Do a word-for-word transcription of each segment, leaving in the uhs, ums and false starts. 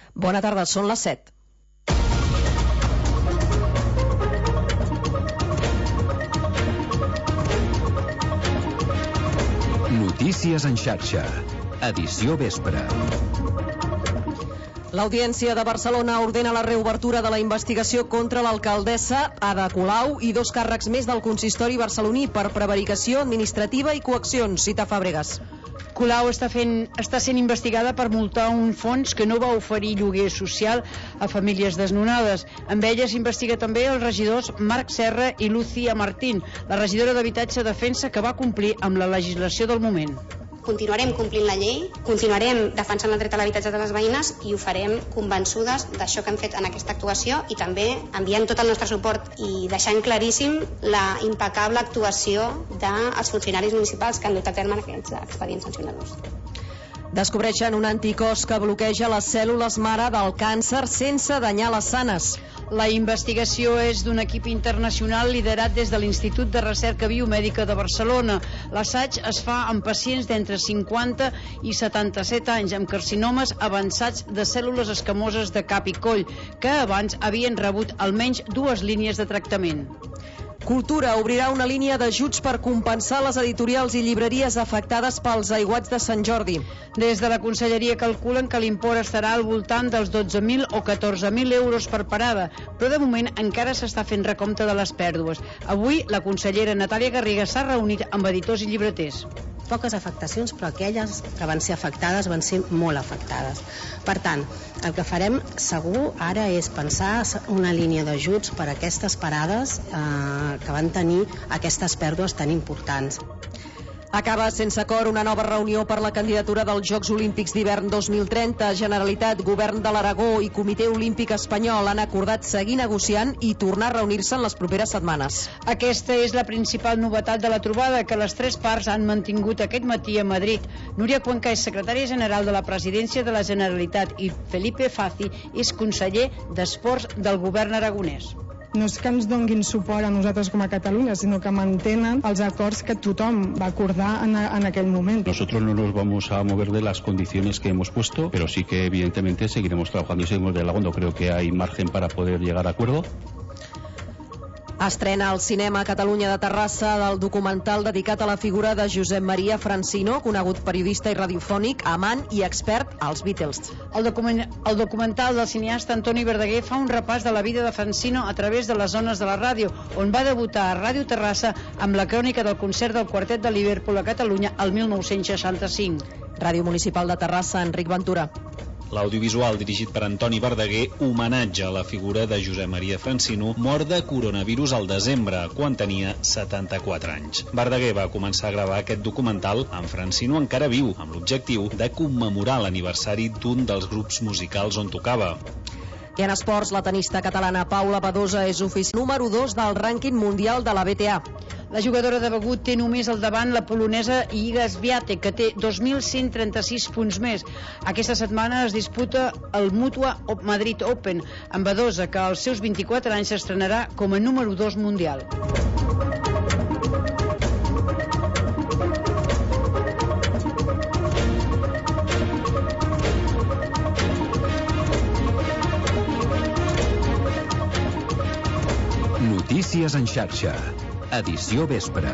Bona tarda, són les set. Notícies en xarxa. Edició vespre. L'Audiència de Barcelona ordena la reobertura de la investigació contra l'alcaldessa Ada Colau i dos càrrecs més del consistori barceloní per prevaricació administrativa i coaccions. Cita Fàbregas. Colau està, fent, està sent investigada per multar un fons que no va oferir lloguer social a famílies desnonades. Amb ella s'investiga també els regidors Marc Serra i Lucía Martín, la regidora d'Habitatge Defensa, que va complir amb la legislació del moment. Continuarem complint la llei, continuarem defensant el dret a l'habitatge de les veïnes i ho farem convençudes d'això que hem fet en aquesta actuació i també enviant tot el nostre suport i deixant claríssim la impecable actuació dels funcionaris municipals que han dut a terme aquests expedients sancionadors. Descobreixen un anticòs que bloqueja les cèl·lules mare del càncer sense danyar les sanes. La investigació és d'un equip internacional liderat des de l'Institut de Recerca Biomèdica de Barcelona. L'assaig es fa amb pacients d'entre cinquanta i setanta-set anys amb carcinomes avançats de cèl·lules escamoses de cap i coll, que abans havien rebut almenys dues línies de tractament. Cultura obrirà una línia d'ajuts per compensar les editorials i llibreries afectades pels aiguats de Sant Jordi. Des de la Conselleria calculen que l'import estarà al voltant dels dotze mil o catorze mil euros per parada, però de moment encara s'està fent recompte de les pèrdues. Avui la consellera Natàlia Garriga s'ha reunit amb editors i llibreters. Poques afectacions, però aquelles que van ser afectades van ser molt afectades. Per tant, el que farem segur ara és pensar una línia d'ajuts per a aquestes parades eh, que van tenir aquestes pèrdues tan importants. Acaba sense acord una nova reunió per la candidatura dels Jocs Olímpics d'hivern dos mil trenta. Generalitat, Govern de l'Aragó i Comitè Olímpic Espanyol han acordat seguir negociant i tornar a reunir-se en les properes setmanes. Aquesta és la principal novetat de la trobada, que les tres parts han mantingut aquest matí a Madrid. Núria Cuenca és secretària general de la Presidència de la Generalitat i Felipe Fazi és conseller d'Esports del Govern aragonès. No és que ens donguin suport a nosaltres com a Catalunya, sinó que mantenen els acords que tothom va acordar en, en aquell moment. Nosotros no nos vamos a mover de las condiciones que hemos puesto, pero sí que evidentemente seguiremos trabajando y seguiremos dialogando. Creo que hay margen para poder llegar a acuerdo. Estrena al cinema a Catalunya de Terrassa del documental dedicat a la figura de Josep Maria Francino, conegut periodista i radiofònic, amant i expert als Beatles. El, document, el documental del cineasta Antoni Verdaguer fa un repàs de la vida de Francino a través de les zones de la ràdio, on va debutar a Ràdio Terrassa amb la crònica del concert del Quartet de Liverpool a Catalunya el mil nou-cents seixanta-cinc. Ràdio Municipal de Terrassa, Enric Ventura. L'audiovisual dirigit per Antoni Verdaguer homenatja a la figura de Josep Maria Francino, mort de coronavirus al desembre, quan tenia setanta-quatre anys. Verdaguer va començar a gravar aquest documental amb Francino encara viu, amb l'objectiu de commemorar l'aniversari d'un dels grups musicals on tocava. I en esports, la tenista catalana Paula Badosa és ofici número dos del rànquing mundial de la B T A. La jugadora de Begut té només al davant la polonesa Iga Swiatek, que té dos mil cent trenta-sis punts més. Aquesta setmana es disputa el Mutua Madrid Open, amb Badosa, que als seus vint-i-quatre anys s'estrenarà com a número dos mundial. Notícies en xarxa. Edició vespre.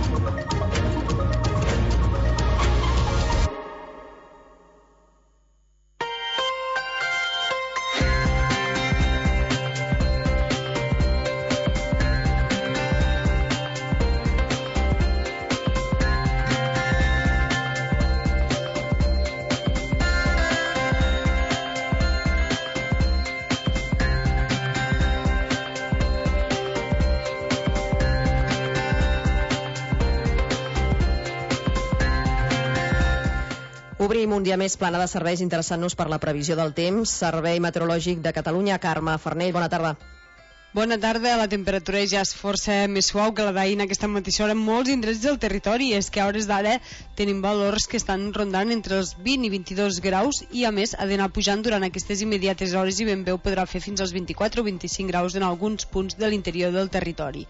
Obrim un dia més plana de serveis interessant-nos per la previsió del temps. Servei Meteorològic de Catalunya, Carme Farnell, bona tarda. Bona tarda, la temperatura ja és força més suau que la d'ahir en aquesta mateixa hora en molts indrets del territori. És que a hores d'ara tenim valors que estan rondant entre els vint i vint-i-dos graus i a més ha d'anar pujant durant aquestes immediates hores i ben bé ho podrà fer fins als vint-i-quatre o vint-i-cinc graus en alguns punts de l'interior del territori.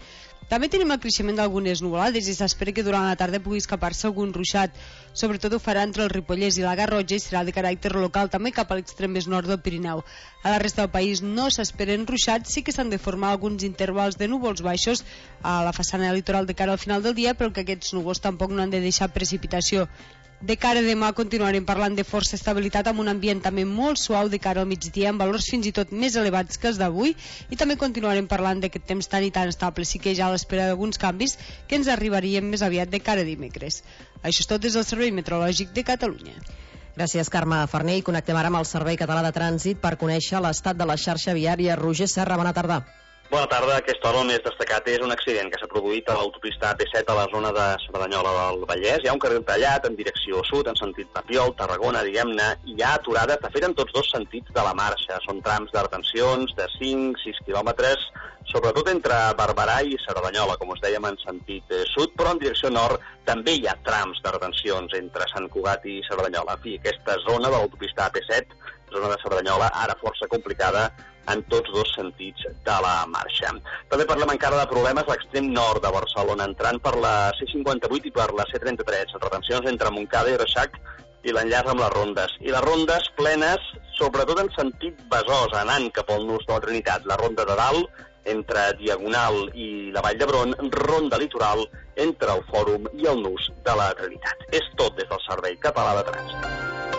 També tenim el creixement d'algunes nuvolades i s'espera que durant la tarda pugui escapar-se algun ruixat. Sobretot ho farà entre el Ripollès i la Garrotxa i serà de caràcter local, també cap a l'extrem més nord del Pirineu. A la resta del país no s'esperen ruixats, sí que s'han de formar alguns intervals de núvols baixos a la façana litoral de cara al final del dia, però que aquests núvols tampoc no han de deixar precipitació. De cara a demà continuarem parlant de força estabilitat amb un ambient també molt suau de cara al migdia amb valors fins i tot més elevats que els d'avui, i també continuarem parlant d'aquest temps tan i tan estable, sí que ja a l'espera d'alguns canvis que ens arribarien més aviat de cara a dimecres. Això és tot des del Servei Meteorològic de Catalunya. Gràcies, Carme Farner, i connectem ara amb el Servei Català de Trànsit per conèixer l'estat de la xarxa viària. Roger Serra, bona tarda. Bona tarda. A aquesta hora el més destacat és un accident que s'ha produït a l'autopista A P set a la zona de Cerdanyola del Vallès. Hi ha un carril tallat en direcció sud, en sentit Papiol, Tarragona, diguem-ne, i hi ha aturada, de fet, en tots dos sentits de la marxa. Són trams de retencions de cinc a sis quilòmetres, sobretot entre Barberà i Cerdanyola, com us dèiem, en sentit sud, però en direcció nord també hi ha trams de retencions entre Sant Cugat i Cerdanyola. En fi, aquesta zona de l'autopista A P set, zona de Cerdanyola, ara força complicada en tots dos sentits de la marxa. També parlem encara de problemes a l'extrem nord de Barcelona, entrant per la C cinquanta-vuit i per la C trenta-tres, retencions entre Montcada i Reixac i l'enllaç amb les rondes. I les rondes plenes, sobretot en sentit Besòs, anant cap al nus de la Trinitat. La ronda de dalt, entre Diagonal i la Vall d'Hebron, ronda litoral entre el Fòrum i el nus de la Trinitat. És tot des del Servei Català de Trànsit.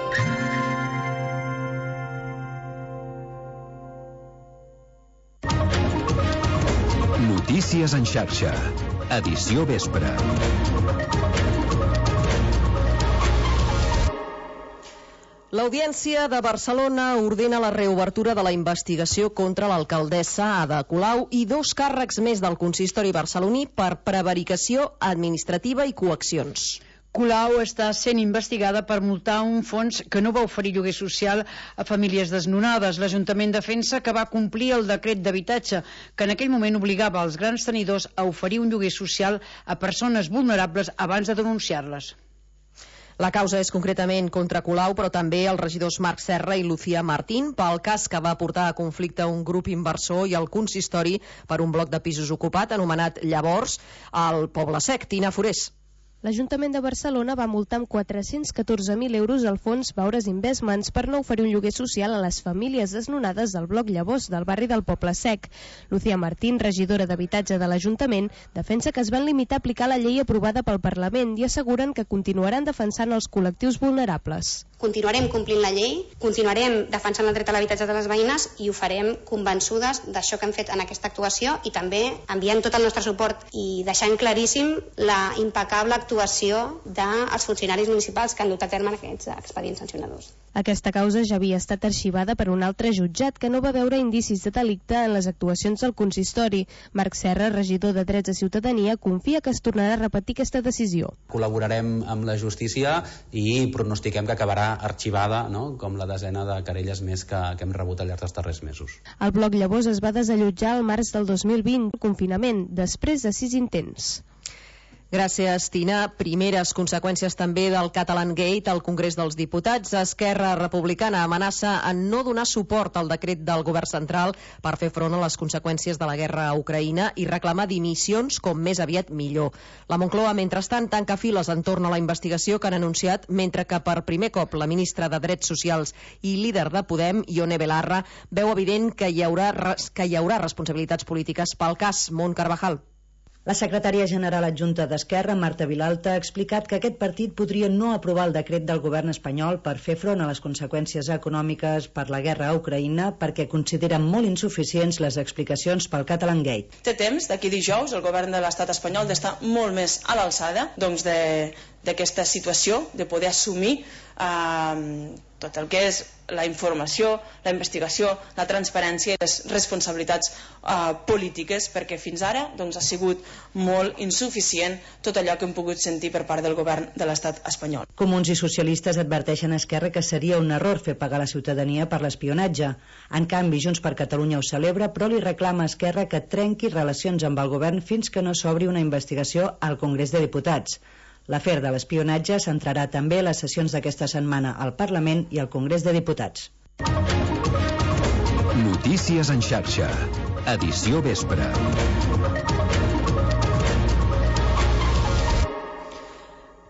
Notícies en xarxa. Edició vespre. L'Audiència de Barcelona ordena la reobertura de la investigació contra l'alcaldessa Ada Colau i dos càrrecs més del consistori barceloní per prevaricació administrativa i coaccions. Colau està sent investigada per multar un fons que no va oferir lloguer social a famílies desnonades. L'Ajuntament defensa que va complir el decret d'habitatge, que en aquell moment obligava els grans tenidors a oferir un lloguer social a persones vulnerables abans de denunciar-les. La causa és concretament contra Colau, però també els regidors Marc Serra i Lucía Martín, pel cas que va portar a conflicte un grup inversor i el consistori per un bloc de pisos ocupat anomenat llavors al Poble Sec. Tina Forés. L'Ajuntament de Barcelona va multar amb quatre-cents catorze mil euros el fons Baures Investments per no oferir un lloguer social a les famílies desnonades del bloc Llavors del barri del Poble Sec. Lucía Martín, regidora d'Habitatge de l'Ajuntament, defensa que es van limitar a aplicar la llei aprovada pel Parlament i asseguren que continuaran defensant els col·lectius vulnerables. Continuarem complint la llei, continuarem defensant el dret a l'habitatge de les veïnes i ho farem convençudes d'això que hem fet en aquesta actuació i també enviant tot el nostre suport i deixant claríssim la impecable actuació dels funcionaris municipals que han dut a terme aquests expedients sancionadors. Aquesta causa ja havia estat arxivada per un altre jutjat que no va veure indicis de delicte en les actuacions del consistori. Marc Serra, regidor de Drets de Ciutadania, confia que es tornarà a repetir aquesta decisió. Col·laborarem amb la justícia i pronostiquem que acabarà arxivada, no?, com la desena de querelles més que, que hem rebut al llarg dels darrers mesos. El bloc Llavors es va desallotjar al març del dos mil vint, confinament, després de sis intents. Gràcies, Tina. Primeres conseqüències també del Catalan Gate al Congrés dels Diputats. Esquerra Republicana amenaça en no donar suport al decret del govern central per fer front a les conseqüències de la guerra a Ucraïna i reclamar dimissions com més aviat millor. La Moncloa, mentrestant, tanca files entorn a la investigació que han anunciat, mentre que per primer cop la ministra de Drets Socials i líder de Podem, Ione Belarra, veu evident que hi haurà, que hi haurà responsabilitats polítiques pel cas Mont Carvajal. La secretària general adjunta d'Esquerra, Marta Vilalta, ha explicat que aquest partit podria no aprovar el decret del govern espanyol per fer front a les conseqüències econòmiques per la guerra a Ucraïna perquè consideren molt insuficients les explicacions pel Catalan Gate. Té temps, d'aquí dijous, el govern de l'estat espanyol d'estar molt més a l'alçada doncs de d'aquesta situació, de poder assumir eh, tot el que és la informació, la investigació, la transparència i les responsabilitats eh, polítiques, perquè fins ara doncs, ha sigut molt insuficient tot allò que hem pogut sentir per part del govern de l'estat espanyol. Comuns i socialistes adverteixen a Esquerra que seria un error fer pagar la ciutadania per l'espionatge. En canvi, Junts per Catalunya ho celebra, però li reclama a Esquerra que trenqui relacions amb el govern fins que no s'obri una investigació al Congrés de Diputats. L'afer de l'espionatge centrarà també les sessions d'aquesta setmana al Parlament i al Congrés de Diputats. Notícies en xarxa. Edició vespre.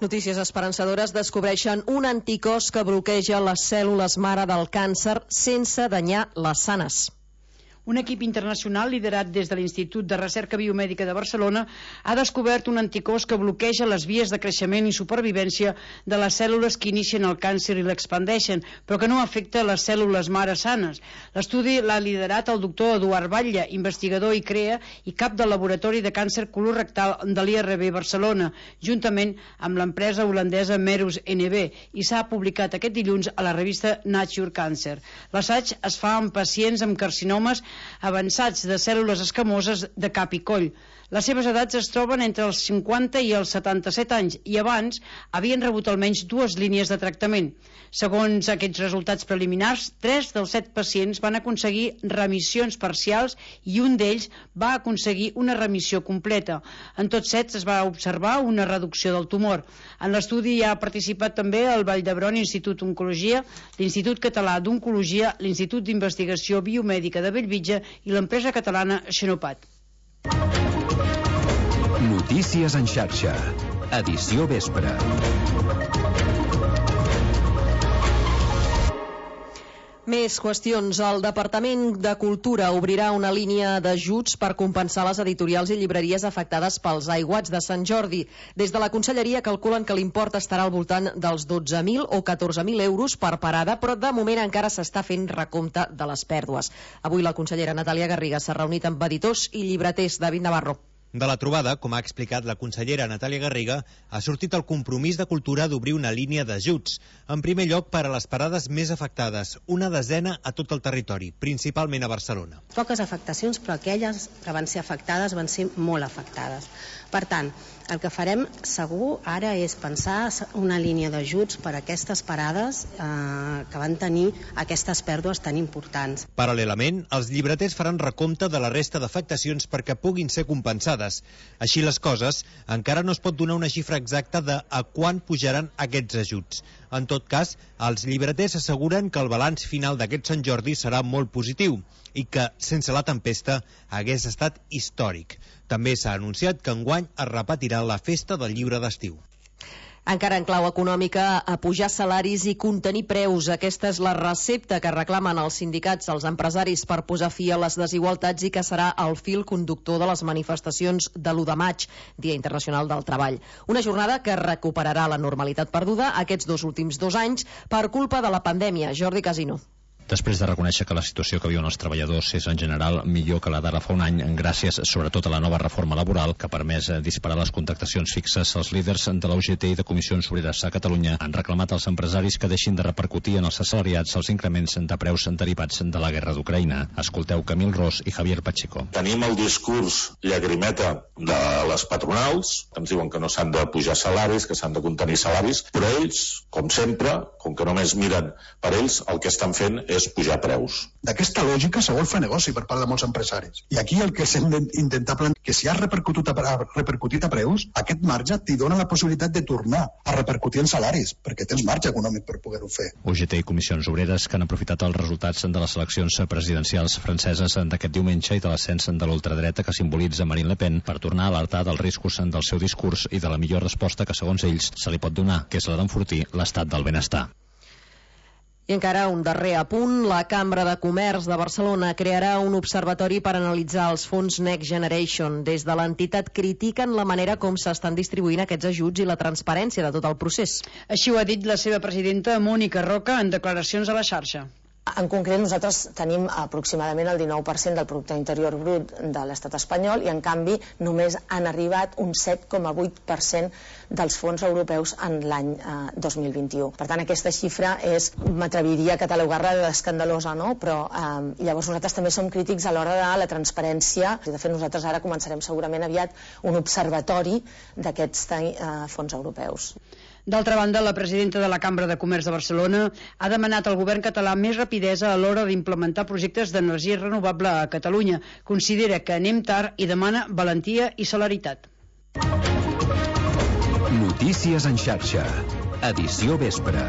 notícies esperançadores descobreixen un anticòs que bloqueja les cèl·lules mare del càncer sense danyar les sanes. Un equip internacional liderat des de l'Institut de Recerca Biomèdica de Barcelona ha descobert un anticòs que bloqueja les vies de creixement i supervivència de les cèl·lules que inicien el càncer i l'expandeixen, però que no afecta les cèl·lules mare sanes. L'estudi l'ha liderat el doctor Eduard Batlle, investigador i CREA i cap del Laboratori de Càncer Colorectal de l'I R B Barcelona, juntament amb l'empresa holandesa Merus N B, i s'ha publicat aquest dilluns a la revista Nature Cancer. L'assaig es fa amb pacients amb carcinomes avançats de cèl·lules escamoses de cap i coll. Les seves edats es troben entre els cinquanta i els setanta-set anys i abans havien rebut almenys dues línies de tractament. Segons aquests resultats preliminars, tres dels set pacients van aconseguir remissions parcials i un d'ells va aconseguir una remissió completa. En tots set es va observar una reducció del tumor. En l'estudi hi ha participat també el Vall d'Hebron Institut d'Oncologia, l'Institut Català d'Oncologia, l'Institut d'Investigació Biomèdica de Bellvitge i l'empresa catalana Xenopat. Notícies en xarxa. Edició vespre. Més qüestions. El Departament de Cultura obrirà una línia d'ajuts per compensar les editorials i llibreries afectades pels aiguats de Sant Jordi. Des de la Conselleria calculen que l'import estarà al voltant dels dotze mil o catorze mil euros per parada, però de moment encara s'està fent recompte de les pèrdues. Avui la consellera Natàlia Garriga s'ha reunit amb editors i llibreters. David Navarro. De la trobada, com ha explicat la consellera Natàlia Garriga, ha sortit el compromís de Cultura d'obrir una línia d'ajuts. En primer lloc, per a les parades més afectades, una desena a tot el territori, principalment a Barcelona. Poques afectacions, però aquelles que van ser afectades van ser molt afectades. Per tant, el que farem segur ara és pensar una línia d'ajuts per a aquestes parades eh, que van tenir aquestes pèrdues tan importants. Paral·lelament, els llibreters faran recompte de la resta d'afectacions perquè puguin ser compensades. Així les coses, encara no es pot donar una xifra exacta de a quan pujaran aquests ajuts. En tot cas, els llibreters asseguren que el balanç final d'aquest Sant Jordi serà molt positiu i que, sense la tempesta, hagués estat històric. També s'ha anunciat que enguany es repetirà la festa del llibre d'estiu. Encara en clau econòmica, a pujar salaris i contenir preus. Aquesta és la recepta que reclamen els sindicats, els empresaris, per posar fi a les desigualtats i que serà el fil conductor de les manifestacions de l'u de maig, Dia Internacional del Treball. Una jornada que recuperarà la normalitat perduda aquests dos últims dos anys per culpa de la pandèmia. Jordi Casino. Després de reconèixer que la situació que viuen els treballadors és en general millor que la d'ara fa un any, gràcies sobretot a la nova reforma laboral que ha permès disparar les contractacions fixes, els líders de la U G T i de Comissions Obreres a Catalunya han reclamat als empresaris que deixin de repercutir en els assalariats els increments de preus derivats de la guerra d'Ucraïna. Escolteu Camil Ros i Javier Pacheco. Tenim el discurs llagrimeta de les patronals, ens diuen que no s'han de pujar salaris, que s'han de contenir salaris, però ells, com sempre, com que només miren per ells, el que estan fent és és pujar preus. D'aquesta lògica se vol fer negoci per part de molts empresaris. I aquí el que s'hem d'intentar plantejar que si has repercutit a, repercutit a preus, aquest marge t'hi dona la possibilitat de tornar a repercutir en salaris, perquè tens marge econòmic per poder-ho fer. U G T i Comissions Obreres que han aprofitat els resultats de les eleccions presidencials franceses d'aquest diumenge i de l'ascens de l'ultradreta que simbolitza Marine Le Pen per tornar a alertar dels riscos del seu discurs i de la millor resposta que, segons ells, se li pot donar, que és la d'enfortir l'estat del benestar. I encara un darrer apunt. La Cambra de Comerç de Barcelona crearà un observatori per analitzar els fons Next Generation. Des de l'entitat critiquen la manera com s'estan distribuint aquests ajuts i la transparència de tot el procés. Així ho ha dit la seva presidenta Mònica Roca en declaracions a la xarxa. En concret, nosaltres tenim aproximadament el dinou per cent del producte interior brut de l'estat espanyol i, en canvi, només han arribat un set coma vuit per cent dels fons europeus en l'any eh, dos mil vint-i-u. Per tant, aquesta xifra és, m'atreviria a catalogar-la d'escandalosa, no? Però eh, llavors nosaltres també som crítics a l'hora de la transparència. De fet, nosaltres ara començarem segurament aviat un observatori d'aquests eh, fons europeus. D'altra banda, la presidenta de la Cambra de Comerç de Barcelona ha demanat al govern català més rapidesa a l'hora d'implementar projectes d'energia renovable a Catalunya. Considera que anem tard i demana valentia i celeritat. Notícies en xarxa. Edició vespre.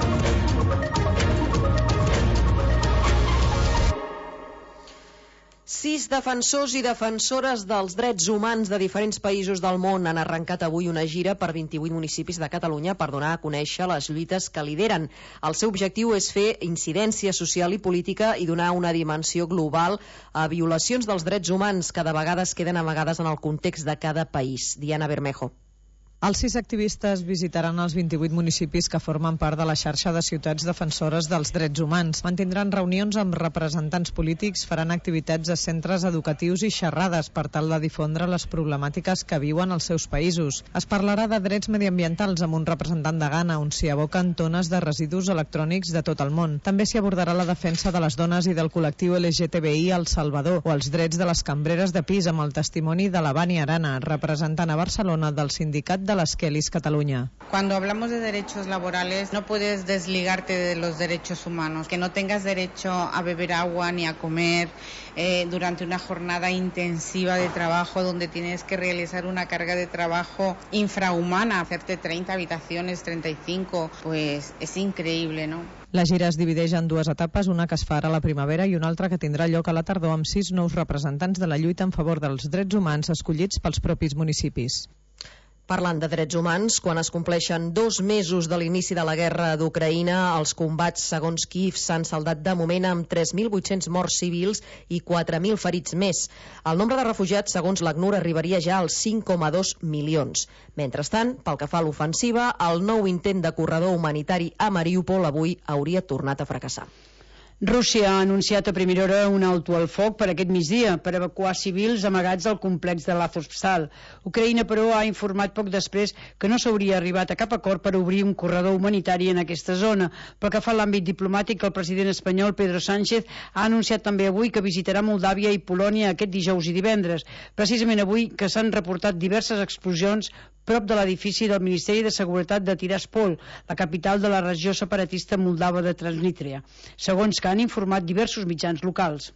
Sis defensors i defensores dels drets humans de diferents països del món han arrencat avui una gira per vint-i-vuit municipis de Catalunya per donar a conèixer les lluites que lideren. El seu objectiu és fer incidència social i política i donar una dimensió global a violacions dels drets humans que de vegades queden amagades en el context de cada país. Diana Bermejo. Els sis activistes visitaran els vint-i-vuit municipis que formen part de la xarxa de ciutats defensores dels drets humans. Mantindran reunions amb representants polítics, faran activitats a centres educatius i xerrades per tal de difondre les problemàtiques que viuen als seus països. Es parlarà de drets mediambientals amb un representant de Ghana, on s'hi aboquen tones de residus electrònics de tot el món. També s'hi abordarà la defensa de les dones i del col·lectiu L G T B I al Salvador o els drets de les cambreres de pis amb el testimoni de la Bani Arana, representant a Barcelona del sindicat de las Kellys Cataluña. Cuando hablamos de derechos laborales no puedes desligarte de los derechos humanos, que no tengas derecho a beber agua ni a comer eh, durante una jornada intensiva de trabajo donde tienes que realizar una carga de trabajo infrahumana, hacerte treinta habitaciones, treinta y cinco, pues es increíble, ¿no? La gira es divideix en dues etapes, una que es farà a la primavera i una altra que tindrà lloc a la tardor amb sis nous representants de la lluita en favor dels drets humans escollits pels propis municipis. Parlant de drets humans, quan es compleixen dos mesos de l'inici de la guerra d'Ucraïna, els combats, segons Kíev, s'han saldat de moment amb tres mil vuit-cents morts civils i quatre mil ferits més. El nombre de refugiats, segons l'ACNUR, arribaria ja als cinc coma dos milions. Mentrestant, pel que fa a l'ofensiva, el nou intent de corredor humanitari a Mariúpol avui hauria tornat a fracassar. Rússia ha anunciat a primera hora un alto al foc per aquest migdia per evacuar civils amagats al complex de l'Azovstal. Ucraïna, però, ha informat poc després que no s'hauria arribat a cap acord per obrir un corredor humanitari en aquesta zona. Pel que fa a l'àmbit diplomàtic, el president espanyol Pedro Sánchez ha anunciat també avui que visitarà Moldàvia i Polònia aquest dijous i divendres. Precisament avui que s'han reportat diverses explosions prop de l'edifici del Ministeri de Seguretat de Tiraspol, la capital de la regió separatista moldava de Transnistria, segons que han informat diversos mitjans locals.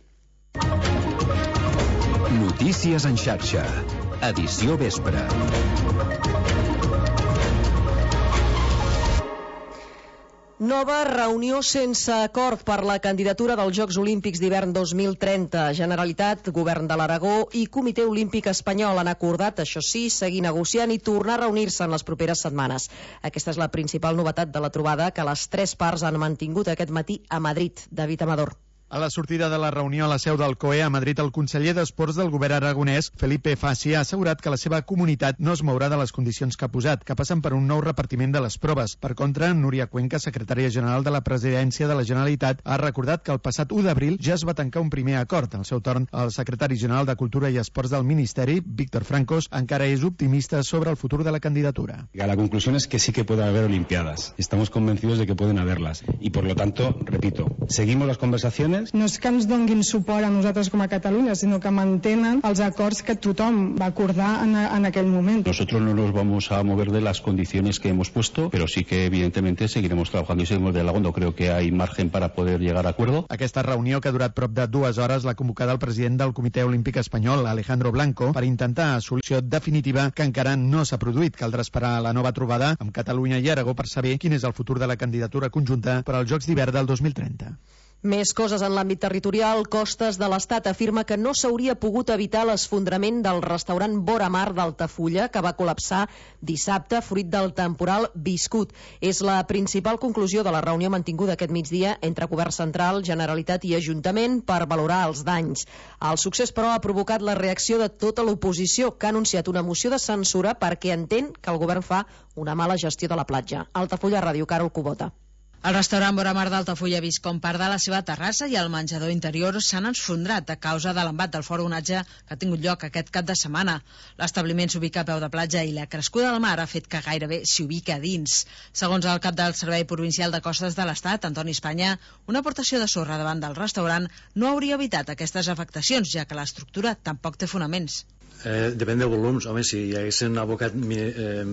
Notícies en xarxa. Edició vespre. Nova reunió sense acord per la candidatura dels Jocs Olímpics d'hivern dos mil trenta. Generalitat, Govern de l'Aragó i Comitè Olímpic Espanyol han acordat, això sí, seguir negociant i tornar a reunir-se en les properes setmanes. Aquesta és la principal novetat de la trobada que les tres parts han mantingut aquest matí a Madrid. David Amador. A la sortida de la reunió a la seu del C O E a Madrid, el conseller d'Esports del govern aragonès, Felipe Fassi, ha assegurat que la seva comunitat no es mourà de les condicions que ha posat, que passen per un nou repartiment de les proves. Per contra, Núria Cuenca, secretària general de la Presidència de la Generalitat, ha recordat que el passat u d'abril ja es va tancar un primer acord. Al seu torn, el secretari general de Cultura i Esports del Ministeri, Víctor Francos, encara és optimista sobre el futur de la candidatura. La conclusión es que sí que puede haber Olimpiadas. Estamos convencidos de que pueden haberlas. Y por lo tanto, repito, seguimos las conversaciones. No és que ens donguin suport a nosaltres com a Catalunya, sinó que mantenen els acords que tothom va acordar en, en aquell moment. Nosotros no nos vamos a mover de las condiciones que hemos puesto, pero sí que evidentemente seguiremos trabajando y seguiremos dialogando. Creo que hay margen para poder llegar a acuerdo. Aquesta reunió, que ha durat prop de dues hores, l'ha convocada el president del Comitè Olímpic Espanyol, Alejandro Blanco, per intentar solució definitiva que encara no s'ha produït. Caldrà esperar la nova trobada amb Catalunya i Aragó per saber quin és el futur de la candidatura conjunta per als Jocs d'hivern del dos mil trenta. Més coses en l'àmbit territorial. Costes de l'Estat afirma que no s'hauria pogut evitar l'esfondrament del restaurant Vora Mar d'Altafulla, que va col·lapsar dissabte fruit del temporal viscut. És la principal conclusió de la reunió mantinguda aquest migdia entre Govern Central, Generalitat i Ajuntament per valorar els danys. El succés, però, ha provocat la reacció de tota l'oposició, que ha anunciat una moció de censura perquè entén que el govern fa una mala gestió de la platja. Altafulla, Ràdio, Carol Cubota. El restaurant Vora Mar d'Altafulla ha vist com part de la seva terrassa i el menjador interior s'han esfondrat a causa de l'embat del fort onatge que ha tingut lloc aquest cap de setmana. L'establiment s'ubica a peu de platja i la crescuda del mar ha fet que gairebé s'hi ubica a dins. Segons el cap del Servei Provincial de Costes de l'Estat, Antoni Espanya, una aportació de sorra davant del restaurant no hauria evitat aquestes afectacions, ja que l'estructura tampoc té fonaments. Eh, depèn de volums. Home, si hi haguessin abocat eh,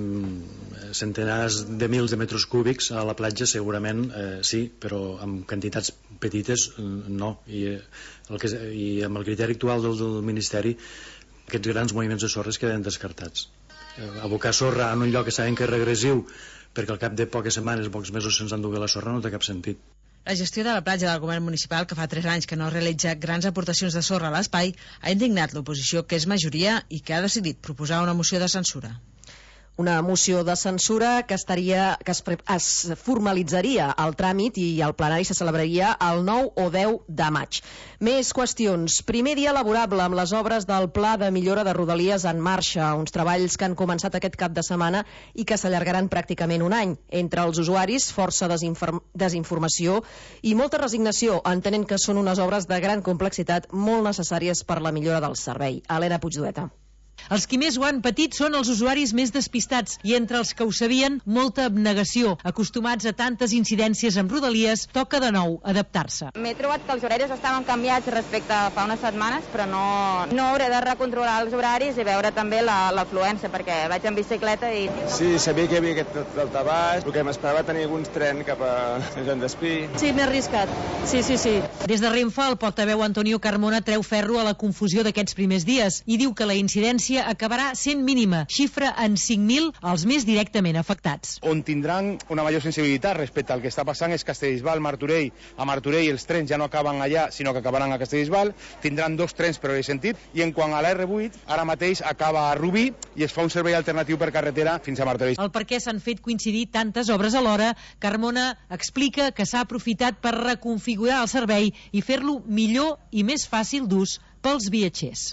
centenars de mils de metres cúbics a la platja, segurament eh, sí, però amb quantitats petites no. I, el que, i amb el criteri actual del, del Ministeri, aquests grans moviments de sorra es queden descartats. Eh, abocar sorra en un lloc que sabem que és regressiu perquè al cap de poques setmanes, pocs mesos se'ns endugué la sorra, no té cap sentit. La gestió de la platja del govern municipal, que fa tres anys que no realitza grans aportacions de sorra a l'espai, ha indignat l'oposició, que és majoria i que ha decidit proposar una moció de censura. Una moció de censura que estaria que es, es formalitzaria el tràmit i el plenari se celebraria el nou o deu de maig. Més qüestions. Primer dia laborable amb les obres del Pla de Millora de Rodalies en marxa, uns treballs que han començat aquest cap de setmana i que s'allargaran pràcticament un any. Entre els usuaris, força desinform desinformació i molta resignació, entenent que són unes obres de gran complexitat molt necessàries per la millora del servei. Helena Puigdueta. Els qui més ho han patit són els usuaris més despistats i entre els que ho sabien, molta abnegació. Acostumats a tantes incidències amb Rodalies, toca de nou adaptar-se. M'he trobat que els horaris estaven canviats respecte a fa unes setmanes, però no, no hauré de recontrolar els horaris i veure també l'afluència, perquè vaig en bicicleta i... Sí, sabia que hi havia aquest daltabaix, el que m'esperava tenir alguns trens cap a Sant Despí. Sí, m'he arriscat. Sí, sí, sí. Des de Renfe, el portaveu Antonio Carmona treu ferro a la confusió d'aquests primers dies i diu que la incidència acabarà sent mínima, xifra en cinc mil els més directament afectats. On tindran una major sensibilitat respecte al que està passant és Castellbisbal, Martorell. A Martorell els trens ja no acaben allà, sinó que acabaran a Castellbisbal, tindran dos trens per hora i sentit, i en quant a l'R vuit, ara mateix acaba a Rubí i es fa un servei alternatiu per carretera fins a Martorell. El per què s'han fet coincidir tantes obres alhora, Carmona explica que s'ha aprofitat per reconfigurar el servei i fer-lo millor i més fàcil d'ús pels viatgers.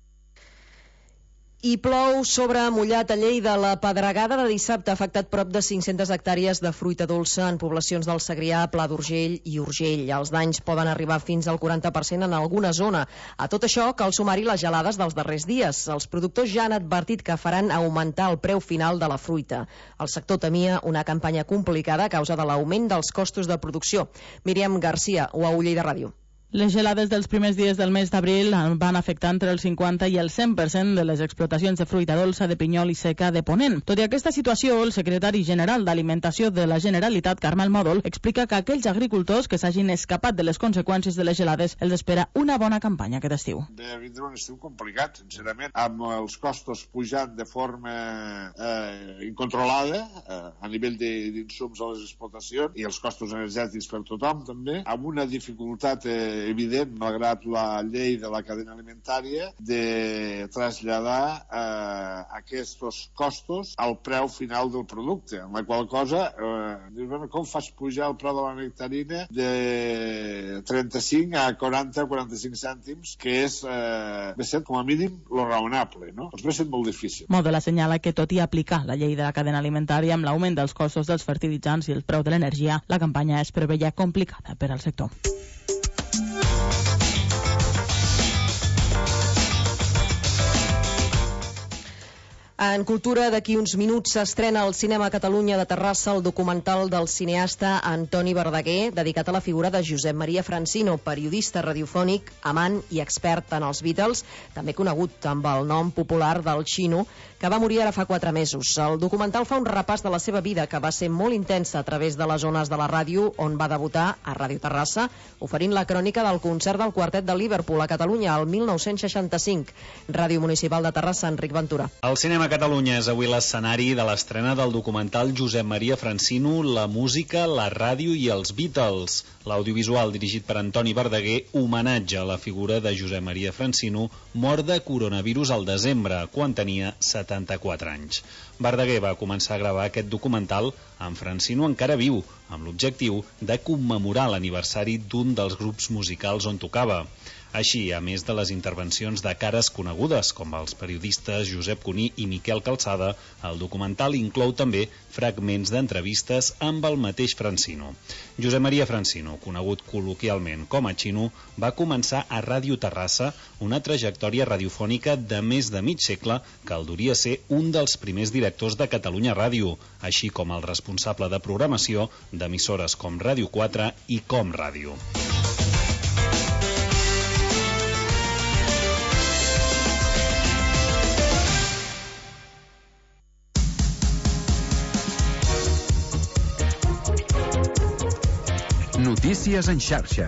I plou sobre mullat a Lleida. La pedregada de dissabte ha afectat prop de cinc-centes hectàrees de fruita dolça en poblacions del Segrià, Pla d'Urgell i Urgell. Els danys poden arribar fins al quaranta per cent en alguna zona. A tot això cal sumar-hi les gelades dels darrers dies. Els productors ja han advertit que faran augmentar el preu final de la fruita. El sector temia una campanya complicada a causa de l'augment dels costos de producció. Míriam Garcia, U A U Lleida Ràdio. Les gelades dels primers dies del mes d'abril van afectar entre el cinquanta i el cent per cent de les explotacions de fruita dolça, de pinyol i seca de Ponent. Tot i aquesta situació, el secretari general d'Alimentació de la Generalitat, Carmel Mòdol, explica que aquells agricultors que s'hagin escapat de les conseqüències de les gelades els espera una bona campanya aquest estiu. Ve a vindre un estiu complicat, sincerament, amb els costos pujant de forma eh, incontrolada eh, a nivell d'insums a les explotacions i els costos energètics per tothom també, amb una dificultat eh, evident, malgrat la llei de la cadena alimentària, de traslladar eh, aquests costos al preu final del producte, en la qual cosa eh, dius, bueno, com fas pujar el preu de la nectarina de trenta-cinc a quaranta o quaranta-cinc cèntims, que és eh, ve sent com a mínim lo raonable, no? Doncs ve sent molt difícil. Mòdol assenyala que tot i aplicar la llei de la cadena alimentària amb l'augment dels costos dels fertilitzants i el preu de l'energia, la campanya es preveia complicada per al sector. En cultura, d'aquí uns minuts s'estrena al Cinema Catalunya de Terrassa el documental del cineasta Antoni Verdaguer, dedicat a la figura de Josep Maria Francino, periodista radiofònic, amant i expert en els Beatles, també conegut amb el nom popular del Xino, que va morir ara fa quatre mesos. El documental fa un repàs de la seva vida, que va ser molt intensa a través de les ones de la ràdio, on va debutar a Ràdio Terrassa, oferint la crònica del concert del quartet de Liverpool a Catalunya el mil nou-cents seixanta-cinc. Ràdio Municipal de Terrassa, Enric Ventura. El Cinema Catalunya és avui l'escenari de l'estrena del documental Josep Maria Francino, la música, la ràdio i els Beatles. L'audiovisual, dirigit per Antoni Verdaguer, homenatge a la figura de Josep Maria Francino, mort de coronavirus al desembre, quan tenia setanta-quatre anys. Verdaguer va començar a gravar aquest documental amb Francino encara viu, amb l'objectiu de commemorar l'aniversari d'un dels grups musicals on tocava. Així, a més de les intervencions de cares conegudes, com els periodistes Josep Cuní i Miquel Calçada, el documental inclou també fragments d'entrevistes amb el mateix Francino. Josep Maria Francino, conegut col·loquialment com a Xino, va començar a Ràdio Terrassa una trajectòria radiofònica de més de mig segle que el duria a ser un dels primers directors de Catalunya Ràdio, així com el responsable de programació d'emissores com Ràdio quatre i Com Ràdio. Notícies en xarxa.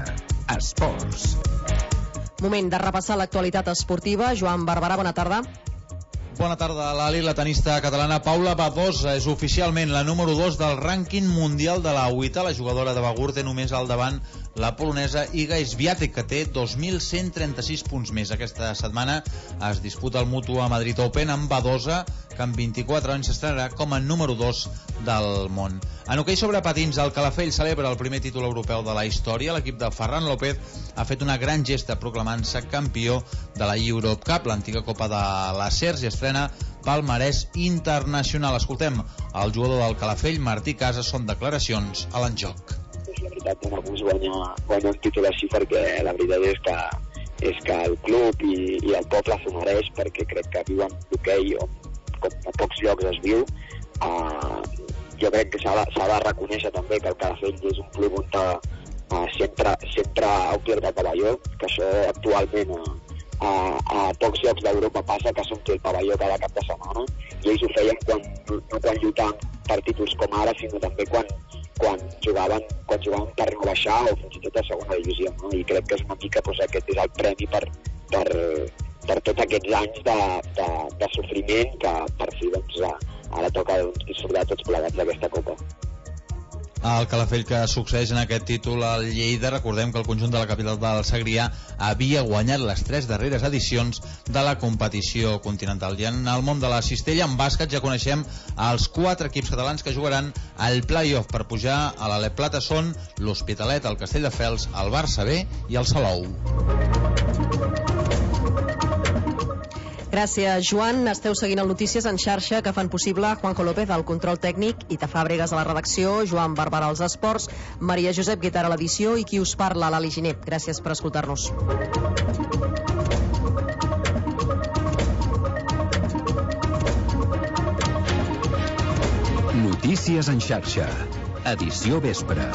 Esports. Moment de repassar l'actualitat esportiva. Joan Barberà, bona tarda. Bona tarda, Lali. La tenista catalana Paula Badosa és oficialment la número dos del rànquing mundial de la U I T A. La jugadora de Begur té només al davant la polonesa Iga Swiatek, que té dos mil cent trenta-sis punts més. Aquesta setmana es disputa el Mutua Madrid Open amb Badosa, que amb vint-i-quatre anys s'estrenarà com a número dos del món. En hoquei sobre patins, el Calafell celebra el primer títol europeu de la història. L'equip de Ferran López ha fet una gran gesta proclamant-se campió de la Europe Cup, l'antiga Copa de les Cers, i estrena palmarès internacional. Escoltem el jugador del Calafell, Martí Casas, són declaracions a l'enjoc. La veritat, dona gust guanyar, guanyar un títol així, perquè la veritat és que, és que el club i, i el poble s'ho mereix, perquè crec que viuen l'hoquei on com a pocs llocs es viu. Uh, jo crec que s'ha de, s'ha de reconèixer també que el Calafell és un club on uh, sempre, sempre ha omplert el pavelló, que això actualment uh, a, a pocs llocs d'Europa passa, que s'ompli el pavelló cada cap de setmana, i ells ho feien quan, no quan lluitaven per títols com ara, sinó també quan, quan jugaven quan jugaven per no baixar o fins i tot a segona divisió, no? I crec que és una mica, doncs, aquest és el premi per, per, per tots aquests anys de, de, de sofriment, que per fi, doncs, ara toca, doncs, disfrutar tots plegats d'aquesta Copa. El Calafell, que succeeix en aquest títol al Lleida. Recordem que el conjunt de la capital del Segrià havia guanyat les tres darreres edicions de la competició continental. I en el món de la cistella, en bàsquet, ja coneixem els quatre equips catalans que jugaran al play-off per pujar a l'Alep Plata. Són l'Hospitalet, el Castelldefels, el Barça B i el Salou. Gràcies, Joan. Esteu seguint el Notícies en xarxa, que fan possible Juanjo López al control tècnic, Ita Fàbregas a la redacció, Joan Barberà als esports, Maria Josep Guitar a l'edició i qui us parla, Lali Giner. Gràcies per escoltar-nos. Notícies en xarxa. Edició vespre.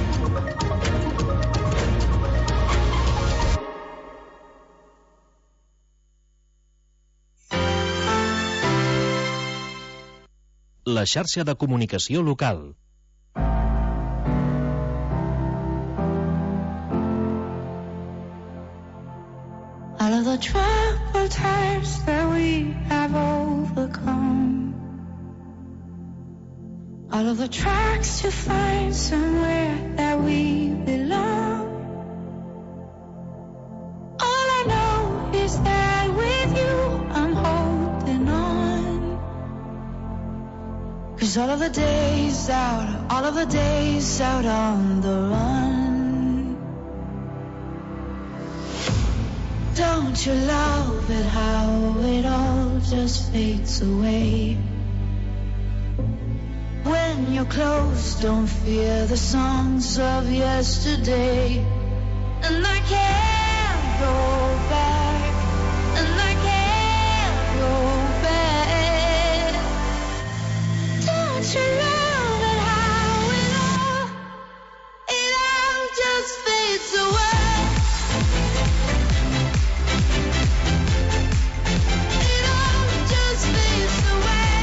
La xarxa de comunicació local. All of the troubled times that we have overcome, all of the tracks to find somewhere that we belong. All I know is that with you I'm holding on. 'Cause all of the days out, all of the days out on the run. Don't you love it how it all just fades away? When you're close, don't fear the songs of yesterday. And I can't go back, and I can't go back. Don't you love it how it all, it all just fades away? It all just fades away.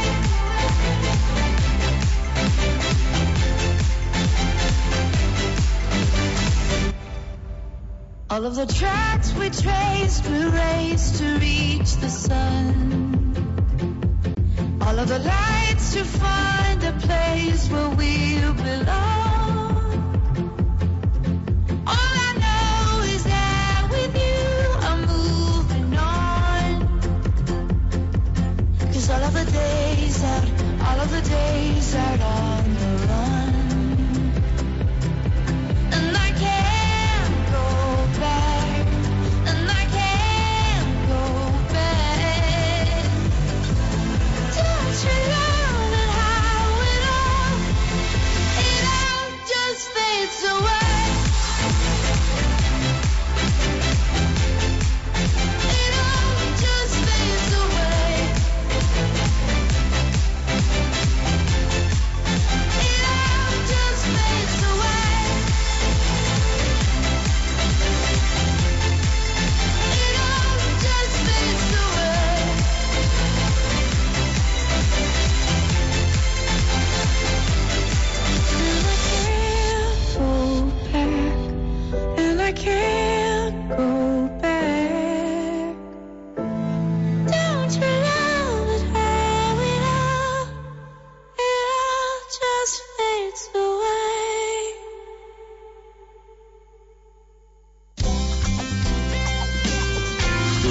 All of the tracks we traced, we raced to reach the sun. All of the lights to find a place where we'll belong. All I know is that with you I'm moving on. 'Cause all of the days out, all of the days out on the run. And I can't go back, and I can't go back. Don't you love it how it all, it all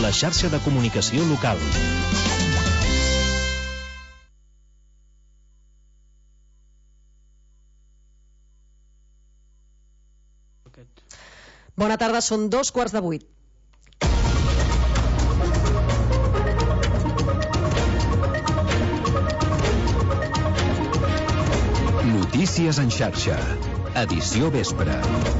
La xarxa de comunicació local. Bona tarda, són dos quarts de vuit. Notícies en xarxa. Edició vespre.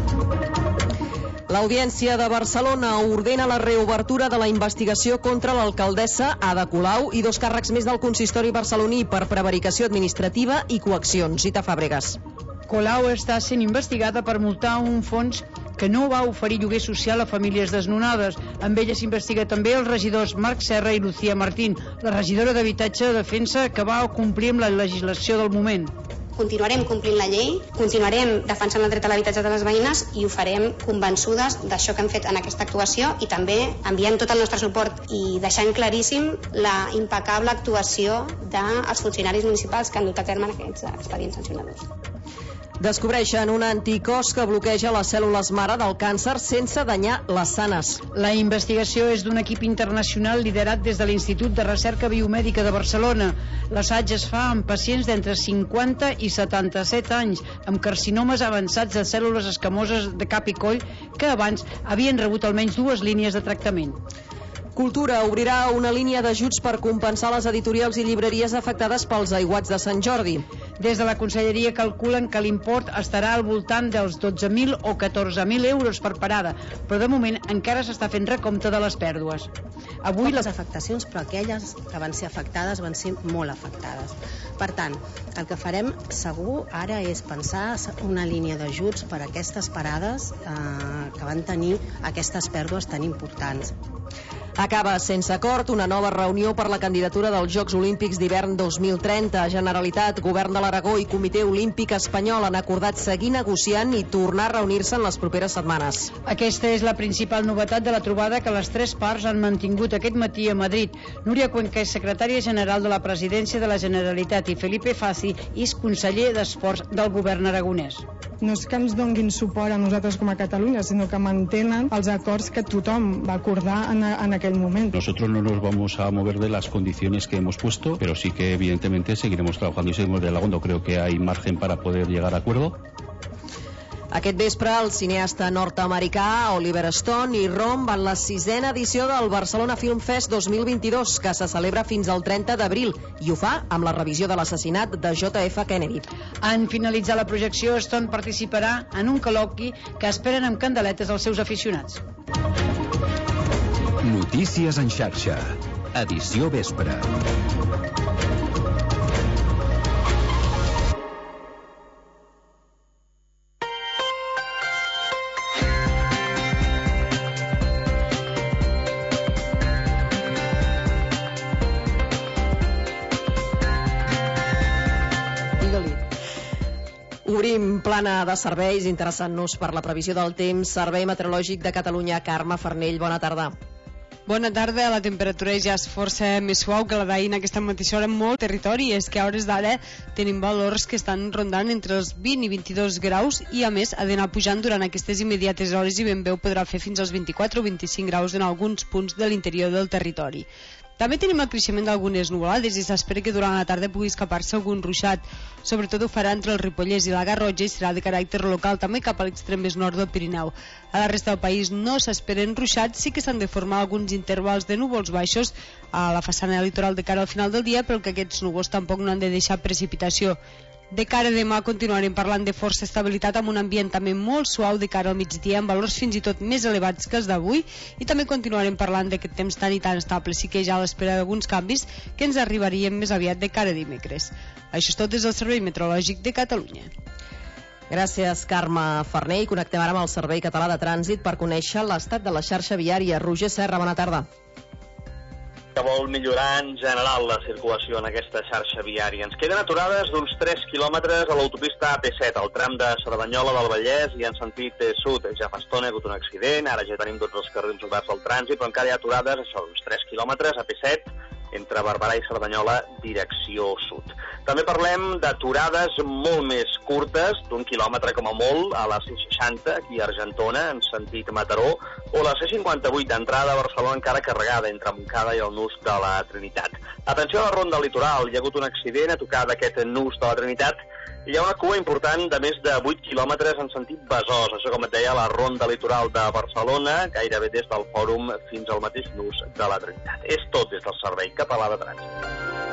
L'Audiència de Barcelona ordena la reobertura de la investigació contra l'alcaldessa Ada Colau i dos càrrecs més del consistori barceloní per prevaricació administrativa i coaccions. Zita Fàbregas. Colau està sent investigada per multar un fons que no va oferir lloguer social a famílies desnonades. Amb ella s'investiga també els regidors Marc Serra i Lucía Martín. La regidora d'Habitatge defensa que va complir amb la legislació del moment. Continuarem complint la llei, continuarem defensant el dret a l'habitatge de les veïnes i ho farem convençudes d'això que hem fet en aquesta actuació i també enviant tot el nostre suport i deixant claríssim la impecable actuació dels funcionaris municipals que han dut a terme aquests expedients sancionadors. Descobreixen un anticòs que bloqueja les cèl·lules mare del càncer sense danyar les sanes. La investigació és d'un equip internacional liderat des de l'Institut de Recerca Biomèdica de Barcelona. L'assaig es fa amb pacients d'entre cinquanta i setanta-set anys amb carcinomes avançats de cèl·lules escamoses de cap i coll que abans havien rebut almenys dues línies de tractament. Cultura obrirà una línia d'ajuts per compensar les editorials i llibreries afectades pels aiguats de Sant Jordi. Des de la Conselleria calculen que l'import estarà al voltant dels dotze mil o catorze mil euros per parada, però de moment encara s'està fent recompte de les pèrdues. Avui les afectacions, però aquelles que van ser afectades van ser molt afectades. Per tant, el que farem segur ara és pensar una línia d'ajuts per a aquestes parades eh, que van tenir aquestes pèrdues tan importants. Acaba sense acord una nova reunió per la candidatura dels Jocs Olímpics d'hivern dos mil trenta. Generalitat, Govern de l'Aragó i Comitè Olímpic Espanyol han acordat seguir negociant i tornar a reunir-se en les properes setmanes. Aquesta és la principal novetat de la trobada que les tres parts han mantingut aquest matí a Madrid. Núria Cuenca és secretària general de la Presidència de la Generalitat i Felipe Faci és conseller d'Esports del Govern aragonès. No és que ens donguin suport a nosaltres com a Catalunya, sinó que mantenen els acords que tothom va acordar en, en aquell moment. Nosotros no nos vamos a mover de las condiciones que hemos puesto, pero sí que evidentemente seguiremos trabajando y seguiremos dialogando. Creo que hay margen para poder llegar a acuerdo. Aquest vespre, el cineasta nord-americà Oliver Stone i Rom van la sisena edició del Barcelona Film Fest dos mil vint-i-dos, que se celebra fins al trenta d'abril, i ho fa amb la revisió de l'assassinat de J F Kennedy. En finalitzar la projecció, Stone participarà en un col·loqui que esperen amb candeletes els seus aficionats. Notícies en xarxa. Edició vespre. Obrim plana de serveis, interessant-nos per la previsió del temps. Servei Meteorològic de Catalunya, Carme Farnell, bona tarda. Bona tarda, la temperatura ja és força més suau que la d'ahir en aquesta mateixa hora en molt territori, és que a hores d'ara tenim valors que estan rondant entre els vint i vint-i-dos graus i a més ha d'anar pujant durant aquestes immediates hores i ben bé ho podrà fer fins als vint-i-quatre o vint-i-cinc graus en alguns punts de l'interior del territori. També tenim el creixement d'algunes nuvolades i s'espera que durant la tarda pugui escapar-se algun ruixat. Sobretot ho farà entre el Ripollès i la Garrotxa i serà de caràcter local també cap a l'extrem més nord del Pirineu. A la resta del país no s'esperen ruixats, sí que s'han de formar alguns intervals de núvols baixos a la façana litoral de cara al final del dia, però que aquests núvols tampoc no han de deixar precipitació. De cara a demà continuarem parlant de força estabilitat amb un ambient també molt suau de cara al migdia amb valors fins i tot més elevats que els d'avui i també continuarem parlant d'aquest temps tan i tan estable, sí que ja a l'espera d'alguns canvis que ens arribarien més aviat de cara a dimecres. Això és tot des del Servei Meteorològic de Catalunya. Gràcies, Carme Farnell. Connectem ara amb el Servei Català de Trànsit per conèixer l'estat de la xarxa viària. Roger Serra, bona tarda. Que vol millorar en general la circulació en aquesta xarxa viària. Ens queden aturades d'uns tres quilòmetres a l'autopista A P set, al tram de Cerdanyola del Vallès i en sentit sud. Ja fa estona hi ha hagut un accident, ara ja tenim tots els carrils oberts al trànsit, però encara hi ha aturades, això, uns tres quilòmetres a P set, entre Barberà i Cerdanyola, direcció sud. També parlem d'aturades molt més curtes, d'un quilòmetre com a molt, a la C seixanta, aquí a Argentona, en sentit Mataró, o la C cinquanta-vuit d'entrada a Barcelona, encara carregada entre Montcada i el nus de la Trinitat. Atenció a la ronda litoral, hi ha hagut un accident a tocar d'aquest nus de la Trinitat. Hi ha una cua important de més de vuit quilòmetres en sentit Besòs, això com et deia, la ronda litoral de Barcelona, gairebé des del fòrum fins al mateix nus de la Trinitat. És tot des del Servei Català de Trànsit.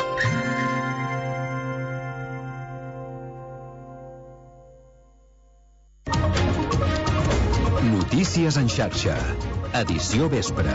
Notícies en xarxa. Edició vespre.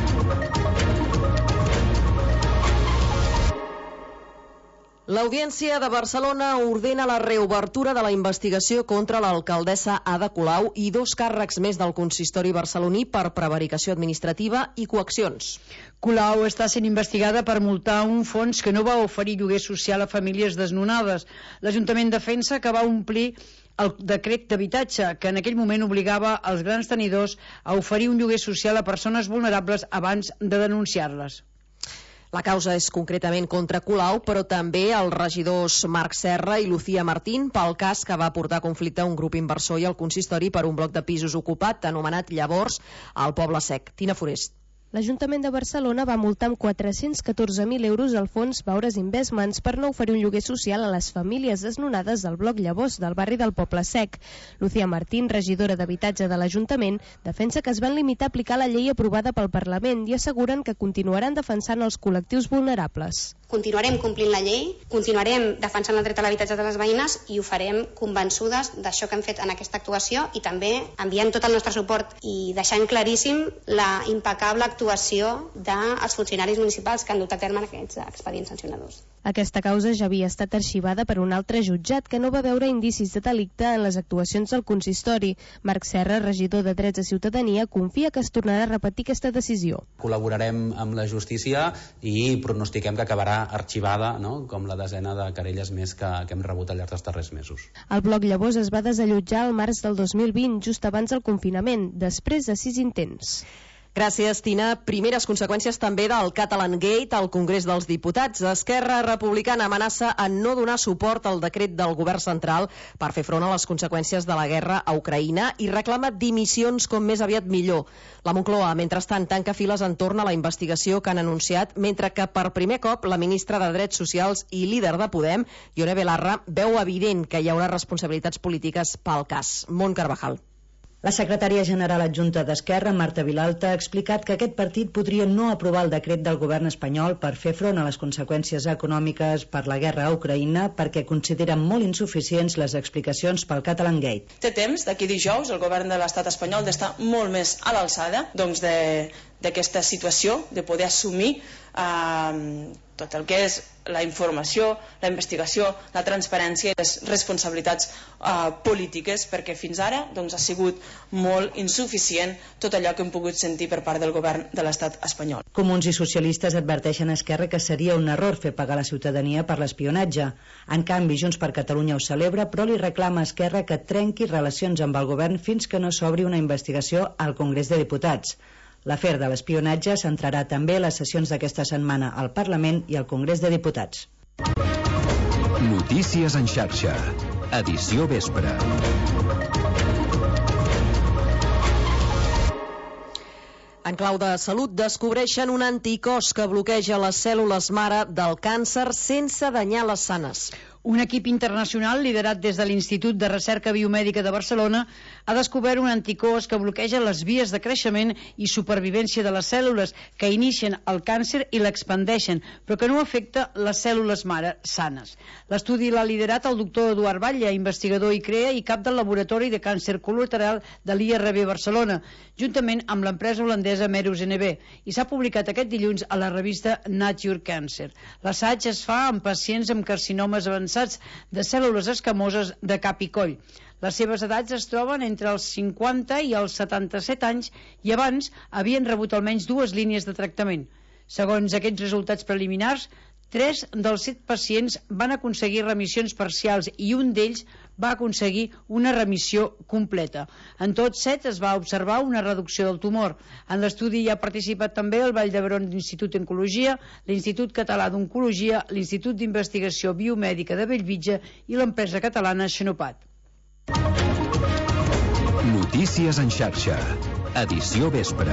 L'Audiència de Barcelona ordena la reobertura de la investigació contra l'alcaldessa Ada Colau i dos càrrecs més del consistori barceloní per prevaricació administrativa i coaccions. Colau està sent investigada per multar un fons que no va oferir lloguer social a famílies desnonades. L'Ajuntament defensa que va omplir el decret d'habitatge, que en aquell moment obligava els grans tenidors a oferir un lloguer social a persones vulnerables abans de denunciar-les. La causa és concretament contra Colau, però també els regidors Marc Serra i Lucía Martín pel cas que va portar conflicte a un grup inversor i al consistori per un bloc de pisos ocupat, anomenat llavors al Poble Sec. Tina Forest. L'Ajuntament de Barcelona va multar amb quatre-cents catorze mil euros el fons Baures Investments per no oferir un lloguer social a les famílies desnonades del bloc Llavors del barri del Poble Sec. Lucía Martín, regidora d'Habitatge de l'Ajuntament, defensa que es van limitar a aplicar la llei aprovada pel Parlament i asseguren que continuaran defensant els col·lectius vulnerables. Continuarem complint la llei, continuarem defensant el dret a l'habitatge de les veïnes i ho farem convençudes d'això que hem fet en aquesta actuació i també enviant tot el nostre suport i deixant claríssim la impecable actuació dels funcionaris municipals que han dut a terme aquests expedients sancionadors. Aquesta causa ja havia estat arxivada per un altre jutjat que no va veure indicis de delicte en les actuacions del consistori. Marc Serra, regidor de Drets de Ciutadania, confia que es tornarà a repetir aquesta decisió. Col·laborarem amb la justícia i pronostiquem que acabarà arxivada, no?, com la desena de querelles més que, que hem rebut al llarg dels darrers mesos. El bloc Llavors es va desallotjar al març del dos mil vint, just abans del confinament, després de sis intents. Gràcies, Tina. Primeres conseqüències també del Catalan Gate al Congrés dels Diputats. Esquerra Republicana amenaça en no donar suport al decret del govern central per fer front a les conseqüències de la guerra a Ucraïna i reclama dimissions com més aviat millor. La Moncloa, mentrestant, tanca files entorn a la investigació que han anunciat, mentre que per primer cop la ministra de Drets Socials i líder de Podem, Ione Belarra, veu evident que hi haurà responsabilitats polítiques pel cas. Mont Carvajal. La secretària general adjunta d'Esquerra, Marta Vilalta, ha explicat que aquest partit podria no aprovar el decret del govern espanyol per fer front a les conseqüències econòmiques per la guerra a Ucraïna perquè consideren molt insuficients les explicacions pel Catalan Gate. Té temps, d'aquí dijous, el govern de l'estat espanyol d'estar molt més a l'alçada doncs d'aquesta situació, de poder assumir eh, tot el que és la informació, la investigació, la transparència i les responsabilitats eh, polítiques, perquè fins ara doncs, ha sigut molt insuficient tot allò que hem pogut sentir per part del govern de l'estat espanyol. Comuns i socialistes adverteixen a Esquerra que seria un error fer pagar la ciutadania per l'espionatge. En canvi, Junts per Catalunya ho celebra, però li reclama a Esquerra que trenqui relacions amb el govern fins que no s'obri una investigació al Congrés de Diputats. L'afer de l'espionatge centrarà també les sessions d'aquesta setmana al Parlament i al Congrés de Diputats. Notícies en xarxa. Edició vespre. En clau de salut, descobreixen un anticòs que bloqueja les cèl·lules mare del càncer sense danyar les sanes. Un equip internacional liderat des de l'Institut de Recerca Biomèdica de Barcelona ha descobert un anticòs que bloqueja les vies de creixement i supervivència de les cèl·lules que inicien el càncer i l'expandeixen, però que no afecta les cèl·lules mare sanes. L'estudi l'ha liderat el doctor Eduard Batlle, investigador i CREA i cap del Laboratori de Càncer Col·lateral de l'I R B Barcelona, juntament amb l'empresa holandesa Merus N B, i s'ha publicat aquest dilluns a la revista Nature Cancer. L'assaig es fa amb pacients amb carcinomes avançats de cèl·lules escamoses de cap i coll. Les seves edats es troben entre els cinquanta i els setanta-set anys i abans havien rebut almenys dues línies de tractament. Segons aquests resultats preliminars, tres dels set pacients van aconseguir remissions parcials i un d'ells va aconseguir una remissió completa. En tots set es va observar una reducció del tumor. En l'estudi hi ha participat també el Vall d'Hebron d'Institut d'Oncologia, l'Institut Català d'Oncologia, l'Institut d'Investigació Biomèdica de Bellvitge i l'empresa catalana Xenopat. Notícies en xarxa. Edició vespre.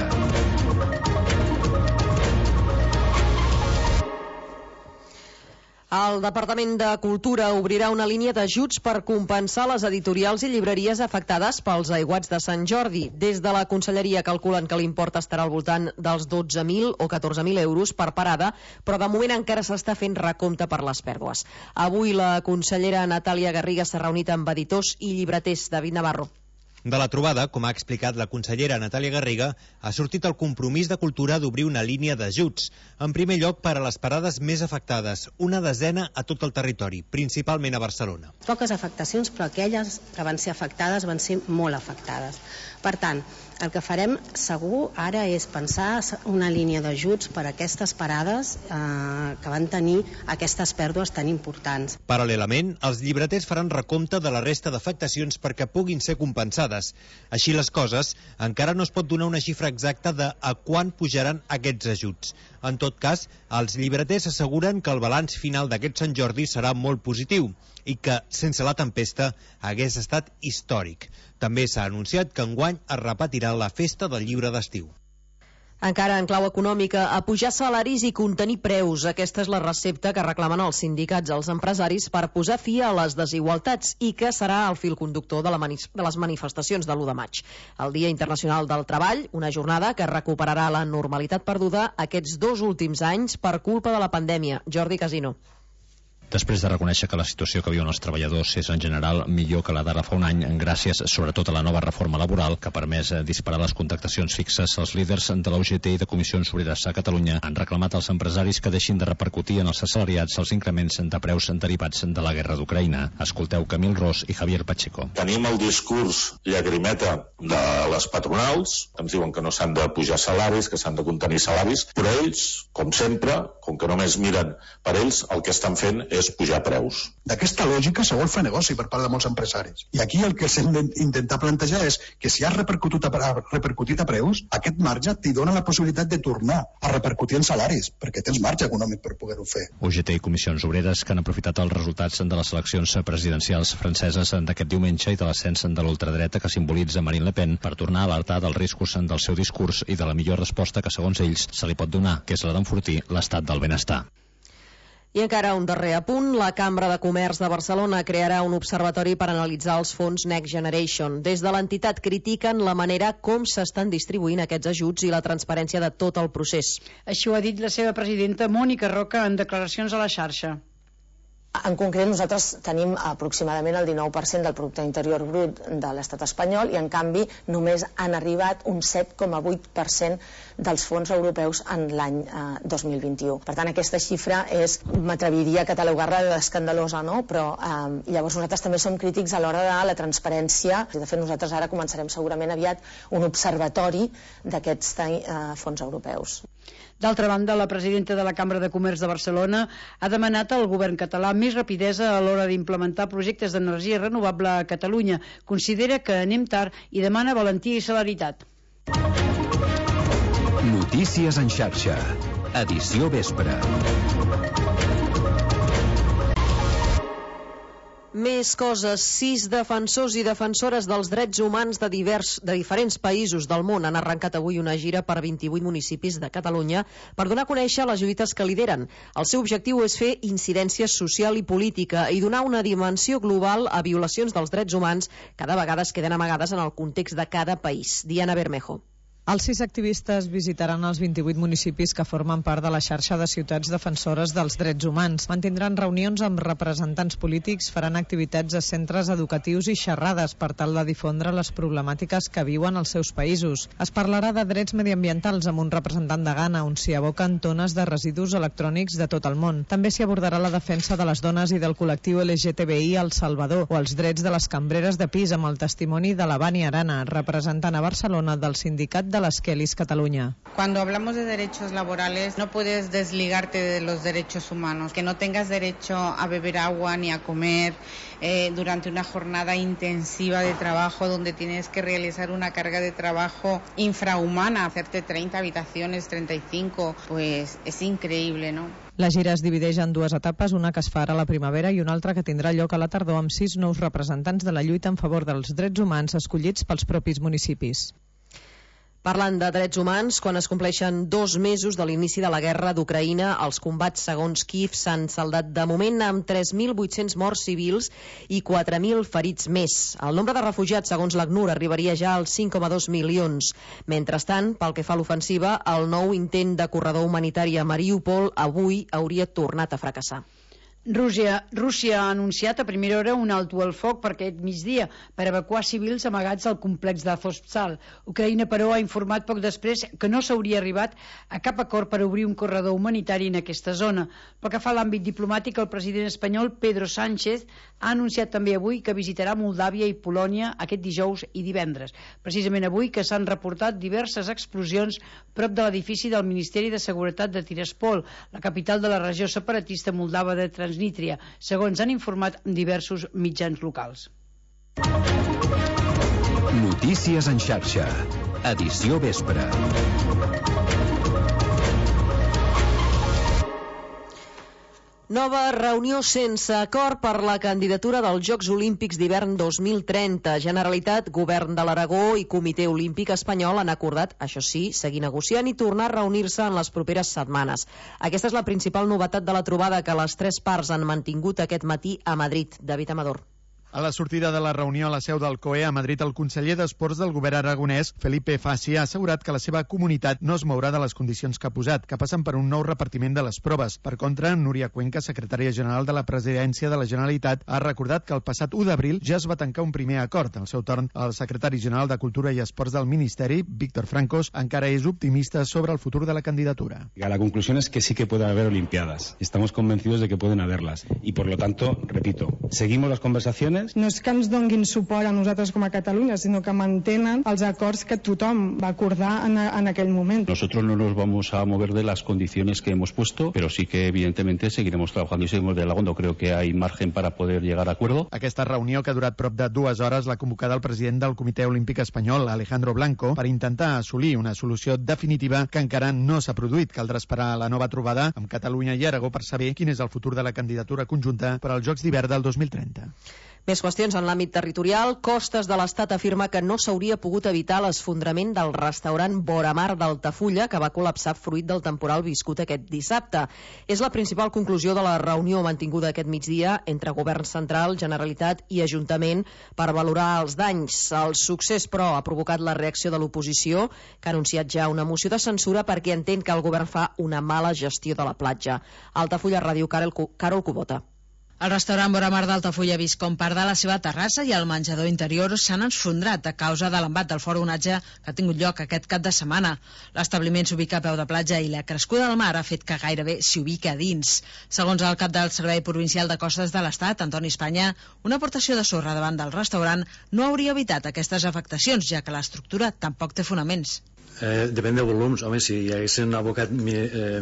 El Departament de Cultura obrirà una línia d'ajuts per compensar les editorials i llibreries afectades pels aiguats de Sant Jordi. Des de la Conselleria calculen que l'import estarà al voltant dels dotze mil o catorze mil euros per parada, però de moment encara s'està fent recompte per les pèrdues. Avui la consellera Natàlia Garriga s'ha reunit amb editors i llibreters. David Navarro. De la trobada, com ha explicat la consellera Natàlia Garriga, ha sortit el compromís de Cultura d'obrir una línia d'ajuts. En primer lloc, per a les parades més afectades, una desena a tot el territori, principalment a Barcelona. Poques afectacions, però aquelles que van ser afectades van ser molt afectades. Per tant, el que farem segur ara és pensar una línia d'ajuts per a aquestes parades eh, que van tenir aquestes pèrdues tan importants. Paral·lelament, els llibreters faran recompte de la resta d'afectacions perquè puguin ser compensades. Així les coses, encara no es pot donar una xifra exacta de a quan pujaran aquests ajuts. En tot cas, els llibreters asseguren que el balanç final d'aquest Sant Jordi serà molt positiu i que, sense la tempesta, hagués estat històric. També s'ha anunciat que enguany es repetirà la festa del llibre d'estiu. Encara en clau econòmica, apujar salaris i contenir preus. Aquesta és la recepta que reclamen els sindicats als empresaris per posar fi a les desigualtats i que serà el fil conductor de, la mani de les manifestacions de l'u de maig. El Dia Internacional del Treball, una jornada que recuperarà la normalitat perduda aquests dos últims anys per culpa de la pandèmia. Jordi Casino. Després de reconèixer que la situació que viuen els treballadors és en general millor que la d'ara fa un any, gràcies sobretot a la nova reforma laboral que ha permès disparar les contractacions fixes, els líders de la U G T i de Comissions Obreres a Catalunya han reclamat als empresaris que deixin de repercutir en els assalariats els increments de preus derivats de la guerra d'Ucraïna. Escolteu Camil Ros i Javier Pacheco. Tenim el discurs llagrimeta de les patronals, que ens diuen que no s'han de pujar salaris, que s'han de contenir salaris, però ells, com sempre, com que només miren per ells, el que estan fent és pujar preus. D'aquesta lògica se vol fer negoci per part de molts empresaris. I aquí el que s'hem d'intentar plantejar és que si has repercutit a, repercutit a preus, aquest marge t'hi dona la possibilitat de tornar a repercutir en salaris, perquè tens marge econòmic per poder-ho fer. U G T i Comissions Obreres que han aprofitat els resultats de les eleccions presidencials franceses d'aquest diumenge i de l'ascens de l'ultradreta que simbolitza Marine Le Pen per tornar a alertar dels riscos del seu discurs i de la millor resposta que, segons ells, se li pot donar, que és la d'enfortir l'estat del benestar. I encara un darrer apunt, la Cambra de Comerç de Barcelona crearà un observatori per analitzar els fons Next Generation. Des de l'entitat critiquen la manera com s'estan distribuint aquests ajuts i la transparència de tot el procés. Així ho ha dit la seva presidenta Mònica Roca en declaracions a la xarxa. En concret, nosaltres tenim aproximadament el dinou per cent del producte interior brut de l'estat espanyol i, en canvi, només han arribat un set coma vuit per cent dels fons europeus en l'any eh, dos mil vint-i-u. Per tant, aquesta xifra és, m'atreviria a catalogar-la d'escandalosa, no? Però eh, llavors nosaltres també som crítics a l'hora de la transparència. De fet, nosaltres ara començarem segurament aviat un observatori d'aquests eh, fons europeus. D'altra banda, la presidenta de la Cambra de Comerç de Barcelona ha demanat al govern català més rapidesa a l'hora d'implementar projectes d'energia renovable a Catalunya. Considera que anem tard i demana valentia i celeritat. Notícies en xarxa. Edició vespre. Més coses. Sis defensors i defensores dels drets humans de, divers, de diferents països del món han arrencat avui una gira per vint-i-vuit municipis de Catalunya per donar a conèixer les lluites que lideren. El seu objectiu és fer incidència social i política i donar una dimensió global a violacions dels drets humans que de vegades queden amagades en el context de cada país. Diana Bermejo. Els sis activistes visitaran els vint-i-vuit municipis que formen part de la xarxa de ciutats defensores dels drets humans. Mantindran reunions amb representants polítics, faran activitats a centres educatius i xerrades per tal de difondre les problemàtiques que viuen als seus països. Es parlarà de drets mediambientals amb un representant de Ghana, on s'hi aboquen tones de residus electrònics de tot el món. També s'hi abordarà la defensa de les dones i del col·lectiu L G T B I al Salvador, o els drets de les cambreres de pis amb el testimoni de la Bani Arana, representant a Barcelona del sindicat de de les Kellys Catalunya. Cuando hablamos de derechos laborales no puedes desligarte de los derechos humanos, que no tengas derecho a beber agua ni a comer eh, durante una jornada intensiva de trabajo donde tienes que realizar una carga de trabajo infrahumana, hacerte treinta habitaciones, treinta y cinco, pues es increíble, ¿no? La gira es divideix en dues etapes, una que es fa ara a la primavera i una altra que tindrà lloc a la tardor amb sis nous representants de la lluita en favor dels drets humans escollits pels propis municipis. Parlant de drets humans, quan es compleixen dos mesos de l'inici de la guerra d'Ucraïna, els combats segons Kíev s'han saldat de moment amb tres mil vuit-cents morts civils i quatre mil ferits més. El nombre de refugiats, segons l'ACNUR, arribaria ja als cinc coma dos milions. Mentrestant, pel que fa a l'ofensiva, el nou intent de corredor humanitari a Mariupol avui hauria tornat a fracassar. Rússia, Rússia ha anunciat a primera hora un alto al foc per aquest migdia per evacuar civils amagats al complex d'Azovstal. Ucraïna, però, ha informat poc després que no s'hauria arribat a cap acord per obrir un corredor humanitari en aquesta zona. Pel que fa a l'àmbit diplomàtic, el president espanyol Pedro Sánchez ha anunciat també avui que visitarà Moldàvia i Polònia aquest dijous i divendres. Precisament avui que s'han reportat diverses explosions prop de l'edifici del Ministeri de Seguretat de Tiraspol, la capital de la regió separatista moldava de Transnistria. Nítria, segons han informat diversos mitjans locals. Notícies en xarxa. Edició vespre. Nova reunió sense acord per la candidatura dels Jocs Olímpics d'hivern dos mil trenta. Generalitat, Govern de l'Aragó i Comitè Olímpic Espanyol han acordat, això sí, seguir negociant i tornar a reunir-se en les properes setmanes. Aquesta és la principal novetat de la trobada que les tres parts han mantingut aquest matí a Madrid. David Amador. A la sortida de la reunió a la seu del C O E a Madrid, el conseller d'Esports del govern aragonès, Felipe Fassi, ha assegurat que la seva comunitat no es mourà de les condicions que ha posat, que passen per un nou repartiment de les proves. Per contra, Núria Cuenca, secretària general de la Presidència de la Generalitat, ha recordat que el passat u d'abril ja es va tancar un primer acord. Al seu torn, el secretari general de Cultura i Esports del Ministeri, Víctor Francos, encara és optimista sobre el futur de la candidatura. La conclusión es que sí que puede haber Olimpiadas. Estamos convencidos de que pueden haberlas. Y por lo tanto, repito, seguimos las conversaciones. No és que ens donguin suport a nosaltres com a Catalunya, sinó que mantenen els acords que tothom va acordar en, en aquell moment. Nosotros no nos vamos a mover de las condiciones que hemos puesto, pero sí que evidentemente seguiremos trabajando y seguimos dialogando. Creo que hay margen para poder llegar a acuerdo. Aquesta reunió, que ha durat prop de dues hores, l'ha convocada el president del Comitè Olímpic Espanyol, Alejandro Blanco, per intentar assolir una solució definitiva que encara no s'ha produït. Caldrà esperar a la nova trobada amb Catalunya i Aragó per saber quin és el futur de la candidatura conjunta per als Jocs d'hivern del dos mil trenta. Més qüestions en l'àmbit territorial. Costes de l'Estat afirma que no s'hauria pogut evitar l'esfondrament del restaurant Voramar d'Altafulla, que va col·lapsar fruit del temporal viscut aquest dissabte. És la principal conclusió de la reunió mantinguda aquest migdia entre Govern Central, Generalitat i Ajuntament per valorar els danys. El succés, però, ha provocat la reacció de l'oposició, que ha anunciat ja una moció de censura perquè entén que el govern fa una mala gestió de la platja. Altafulla Ràdio, Carol Cubota. El restaurant Voramar d'Altafulla ha vist com part de la seva terrassa i el menjador interior s'han esfondrat a causa de l'embat del fort onatge que ha tingut lloc aquest cap de setmana. L'establiment s'ubica a peu de platja i la crescuda del mar ha fet que gairebé s'hi ubica a dins. Segons el cap del Servei Provincial de Costes de l'Estat, Antoni Espanya, una aportació de sorra davant del restaurant no hauria evitat aquestes afectacions, ja que l'estructura tampoc té fonaments. Eh, depèn de volums. Home, si hi haguessin abocat eh,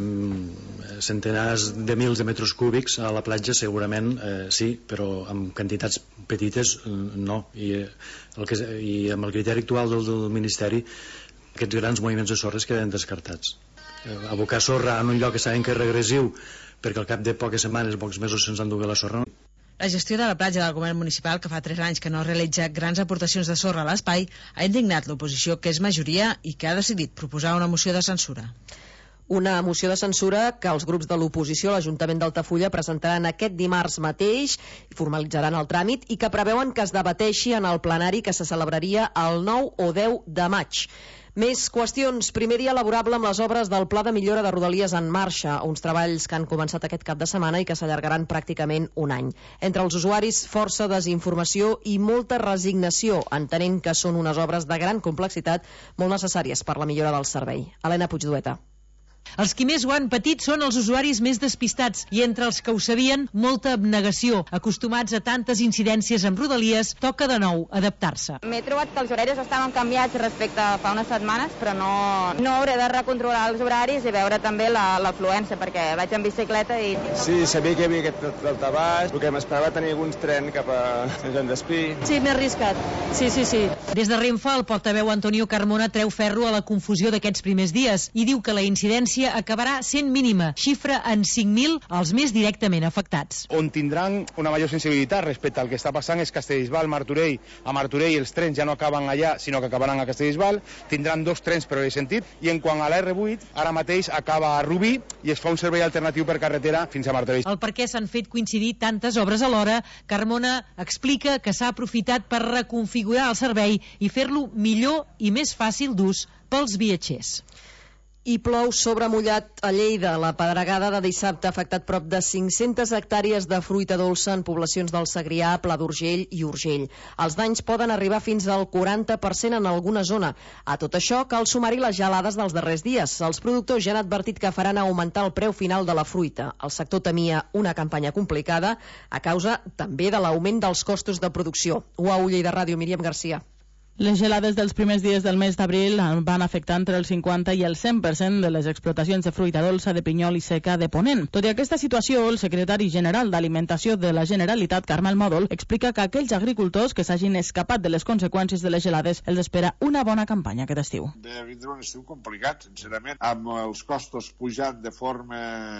centenars de mils de metres cúbics a la platja, segurament eh, sí, però amb quantitats petites eh, no. I, eh, el que, I amb el criteri actual del, del Ministeri, aquests grans moviments de sorra es queden descartats. Eh, abocar sorra en un lloc que sabem que és regressiu, perquè al cap de poques setmanes, pocs mesos se'ns endugué la sorra. La gestió de la platja del govern municipal, que fa tres anys que no realitza grans aportacions de sorra a l'espai, ha indignat l'oposició, que és majoria i que ha decidit proposar una moció de censura. Una moció de censura que els grups de l'oposició a l'Ajuntament d'Altafulla presentaran aquest dimarts mateix i formalitzaran el tràmit i que preveuen que es debateixi en el plenari que se celebraria el nou o deu de maig. Més qüestions. Primer dia laborable amb les obres del Pla de Millora de Rodalies en marxa, uns treballs que han començat aquest cap de setmana i que s'allargaran pràcticament un any. Entre els usuaris, força desinformació i molta resignació, entenent que són unes obres de gran complexitat molt necessàries per la millora del servei. Helena Puigdueta. Els qui més ho han patit són els usuaris més despistats i entre els que ho sabien, molta abnegació. Acostumats a tantes incidències amb Rodalies, toca de nou adaptar-se. M'he trobat que els horaris estaven canviats respecte a fa unes setmanes, però no, no hauré de recontrolar els horaris i veure també l'afluència, perquè vaig en bicicleta i... Sí, sabia que hi havia aquest daltabaix, el que m'esperava tenir alguns trens cap a Sant Joan d'Espí. Sí, m'he arriscat. Sí, sí, sí. Des de Renfe, el portaveu Antonio Carmona treu ferro a la confusió d'aquests primers dies i diu que la incidència acabarà sent mínima, xifra en cinc mil els més directament afectats. On tindran una major sensibilitat respecte al que està passant és Castellbisbal, Martorell. A Martorell els trens ja no acaben allà, sinó que acabaran a Castellbisbal. Tindran dos trens per aquest sentit. I en quant a la erre vuit, ara mateix acaba a Rubí i es fa un servei alternatiu per carretera fins a Martorell. El per què s'han fet coincidir tantes obres alhora, Carmona explica que s'ha aprofitat per reconfigurar el servei i fer-lo millor i més fàcil d'ús pels viatgers. I plou sobre mullat a Lleida. La pedregada de dissabte ha afectat prop de cinc-centes hectàrees de fruita dolça en poblacions del Segrià, Pla d'Urgell i Urgell. Els danys poden arribar fins al quaranta per cent en alguna zona. A tot això cal sumar-hi les gelades dels darrers dies. Els productors ja han advertit que faran augmentar el preu final de la fruita. El sector temia una campanya complicada a causa també de l'augment dels costos de producció. U A U Lleida Ràdio, Míriam Garcia. Les gelades dels primers dies del mes d'abril van afectar entre el cinquanta i el cent per cent de les explotacions de fruita dolça, de pinyol i seca de Ponent. Tot i aquesta situació, el secretari general d'Alimentació de la Generalitat, Carmel Mòdol, explica que aquells agricultors que s'hagin escapat de les conseqüències de les gelades els espera una bona campanya aquest estiu. Ve vindre un estiu complicat, sincerament, amb els costos pujant de forma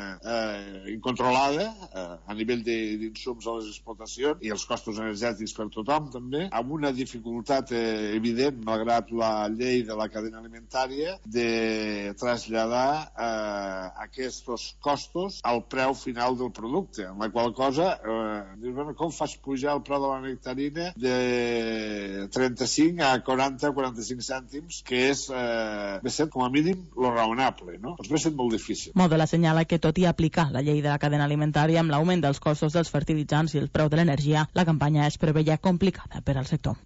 eh, incontrolada eh, a nivell d'insums a les explotacions i els costos energètics per tothom també, amb una dificultat eh, evident, malgrat la llei de la cadena alimentària, de traslladar eh, aquests costos al preu final del producte, amb la qual cosa eh, dius, bueno, com fas pujar el preu de la nectarina de trenta-cinc a quaranta a quaranta-cinc cèntims, que és eh, ve sent com a mínim lo raonable, no? Doncs ve sent molt difícil. Mòdol assenyala que tot i aplicar la llei de la cadena alimentària amb l'augment dels costos dels fertilitzants i el preu de l'energia, la campanya es preveia complicada per al sector.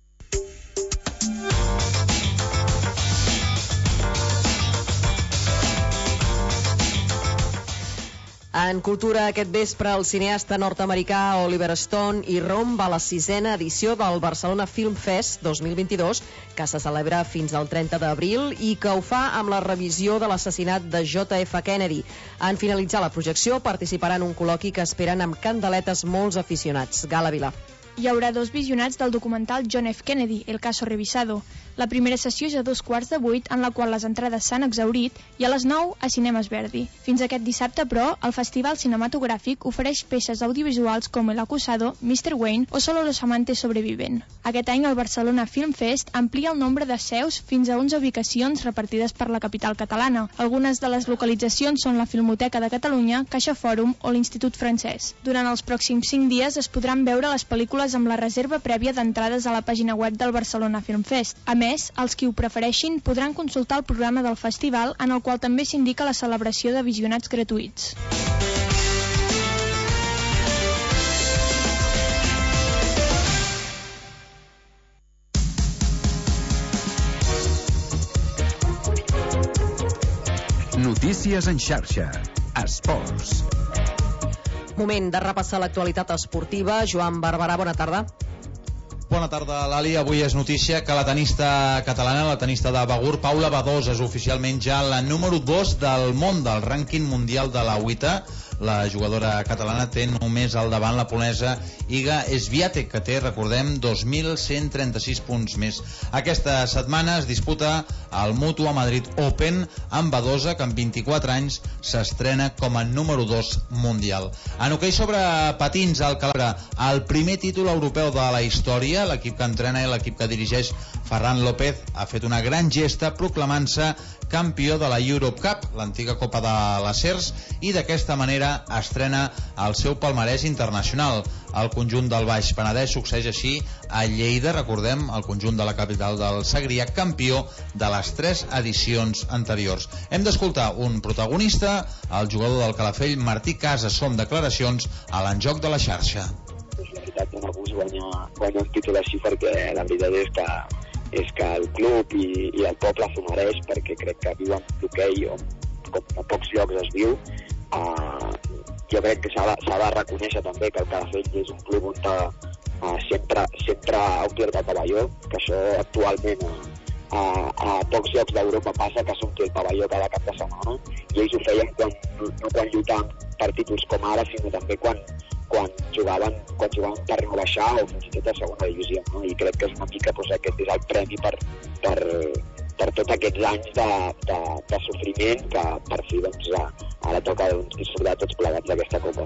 En cultura, aquest vespre, el cineasta nord-americà Oliver Stone irromp a la sisena edició del Barcelona Film Fest dos mil vint-i-dos, que se celebra fins al trenta d'abril i que ho fa amb la revisió de l'assassinat de J F Kennedy. En finalitzar la projecció, participarà en un col·loqui que esperen amb candeletes molts aficionats. Gala Vilà. Hi haurà dos visionats del documental John F. Kennedy, El caso revisado. La primera sessió és a dos quarts de vuit, en la qual les entrades s'han exhaurit, i a les nou a Cinemes Verdi. Fins aquest dissabte, però, el Festival Cinematogràfic ofereix peces audiovisuals com El acusado, mister Wayne o Solo los amantes sobreviven. Aquest any el Barcelona Film Fest amplia el nombre de seus fins a onze ubicacions repartides per la capital catalana. Algunes de les localitzacions són la Filmoteca de Catalunya, Caixa Fòrum o l'Institut Francès. Durant els pròxims cinc dies es podran veure les pel·lícules amb la reserva prèvia d'entrades a la pàgina web del Barcelona Film Fest. A més, els qui ho prefereixin podran consultar el programa del festival, en el qual també s'indica la celebració de visionats gratuïts. Notícies en xarxa. Esports. Moment de repassar l'actualitat esportiva. Joan Barberà, bona tarda. Bona tarda, Lali. Avui és notícia que la tenista catalana, la tenista de Begur, Paula Badosa, és oficialment ja la número dos del món del rànquing mundial de la U I T A. La jugadora catalana té només al davant la polonesa Iga Swiatek, que té, recordem, dos mil cent trenta-sis punts més. Aquesta setmana es disputa el Mutua Madrid Open amb Badosa, que amb vint-i-quatre anys s'estrena com a número dos mundial. En hoquei sobre patins al Calabra, el primer títol europeu de la història, l'equip que entrena i l'equip que dirigeix Ferran López ha fet una gran gesta proclamant-se campió de la Europe Cup, l'antiga Copa de les Cers, i d'aquesta manera estrena el seu palmarès internacional. El conjunt del Baix Penedès succeeix així a Lleida, recordem, el conjunt de la capital del Segrià, campió de les tres edicions anteriors. Hem d'escoltar un protagonista, el jugador del Calafell, Martí Casas. Som declaracions a l'enjoc de la xarxa. És la veritat, dona gust guanyar, guanyar un títol així, perquè la veritat és que és que el club i, i el poble s'ho mereix, perquè crec que viuen d'hoquei on com a pocs llocs es viu. Uh, jo crec que s'ha de, s'ha de reconèixer també que el Calafell és un club on uh, sempre, sempre ha omplert el pavelló, que això actualment a, a pocs llocs d'Europa passa, que s'ompli el pavelló cada cap de setmana, i ells ho feien quan, no quan lluitaven per títols com ara, sinó també quan, quan, jugaven, quan jugaven per no baixar o fins i tot a segona divisió, no? I crec que és una mica, doncs, aquest és el premi per, per, per tots aquests anys de, de, de sofriment que per fi doncs, ara toca doncs, disfrutar tots plegats d'aquesta Copa.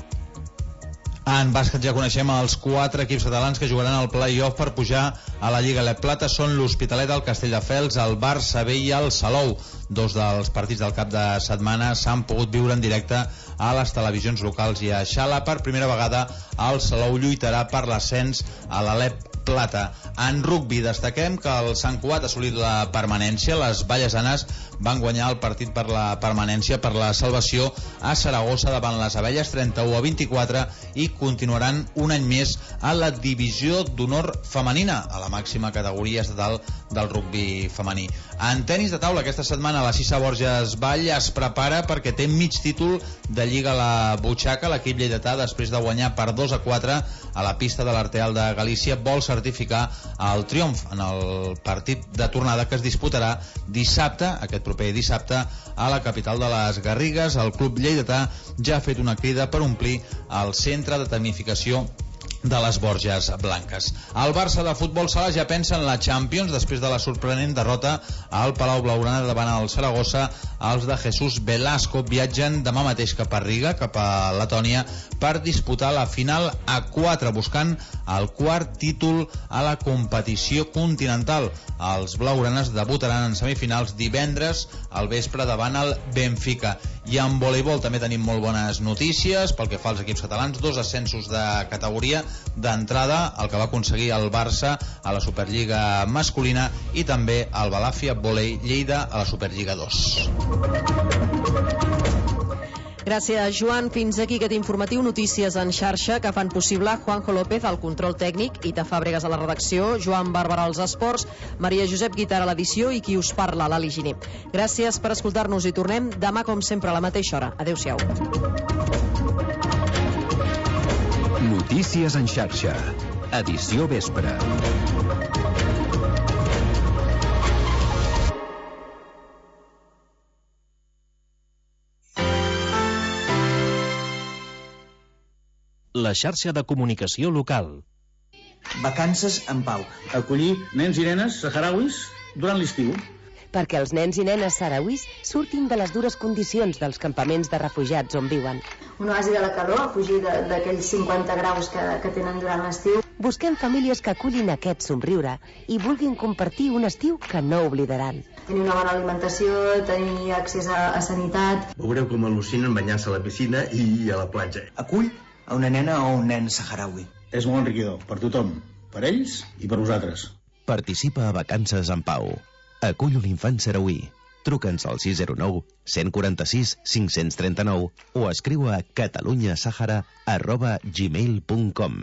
En bàsquet ja coneixem els quatre equips catalans que jugaran al play-off per pujar a la Lliga. La Plata són l'Hospitalet, el Castelldefels, el Barça B i el Salou. Dos dels partits del cap de setmana s'han pogut viure en directe a les televisions locals i a Xala. Per primera vegada el Salou lluitarà per l'ascens a l'Alep Plata. En rugbi destaquem que el Sant Cugat ha assolit la permanència. Les vallesanes van guanyar el partit per la permanència, per la salvació a Saragossa davant les Abelles, trenta-u a vint-i-quatre, i continuaran un any més a la divisió d'honor femenina, a la màxima categoria estatal del rugbi femení. En tenis de taula, aquesta setmana la Cissa Borges Vall es prepara perquè té mig títol de Lliga a la butxaca. L'equip lleidatà, després de guanyar per dos a quatre a la pista de l'Arteal de Galícia, vol certificar el triomf en el partit de tornada que es disputarà dissabte, aquest proper dissabte, a la capital de les Garrigues. El club lleidatà ja ha fet una crida per omplir el centre de tecnificació de les Borges Blanques. El Barça de futbol sala ja pensa en la Champions després de la sorprenent derrota al Palau Blaugrana davant el Saragossa. Els de Jesús Velasco viatgen demà mateix cap a Riga, cap a Letònia, per disputar la final a quatre, buscant el quart títol a la competició continental. Els blaugranes debutaran en semifinals divendres al vespre davant el Benfica. I en voleibol també tenim molt bones notícies pel que fa als equips catalans. Dos ascensos de categoria. D'entrada, el que va aconseguir el Barça a la Superliga masculina, i també el Balàfia Volei Lleida a la Superliga dos. Gràcies, Joan. Fins aquí aquest informatiu. Notícies en xarxa que fan possible Juanjo López al control tècnic, Ita Fàbregas a la redacció, Joan Bàrbara als esports, Maria Josep Guitar a l'edició i qui us parla, l'Ali Giner. Gràcies per escoltar-nos i tornem demà, com sempre, a la mateixa hora. Adéu-siau. Notícies en xarxa. Edició vespre. La xarxa de comunicació local. Vacances en pau. Acollir nens i nenes saharauis durant l'estiu. Perquè els nens i nenes saharauis surtin de les dures condicions dels campaments de refugiats on viuen. Un oasi de la calor, a fugir d'aquells cinquanta graus que, que tenen durant l'estiu. Busquem famílies que acullin aquest somriure i vulguin compartir un estiu que no oblidaran. Tenir una bona alimentació, tenir accés a, a sanitat. Veureu com al·lucinen banyant-se a la piscina i a la platja. Acull a una nena o un nen saharaui. És molt enriquidor, per tothom, per ells i per vosaltres. Participa a Vacances en Pau. Acull un infant sarauí. Truca'ns al sis zero nou, cent quaranta-sis, cinc-cents trenta-nou o escriu a catalunyasahara arroba gmail punt com.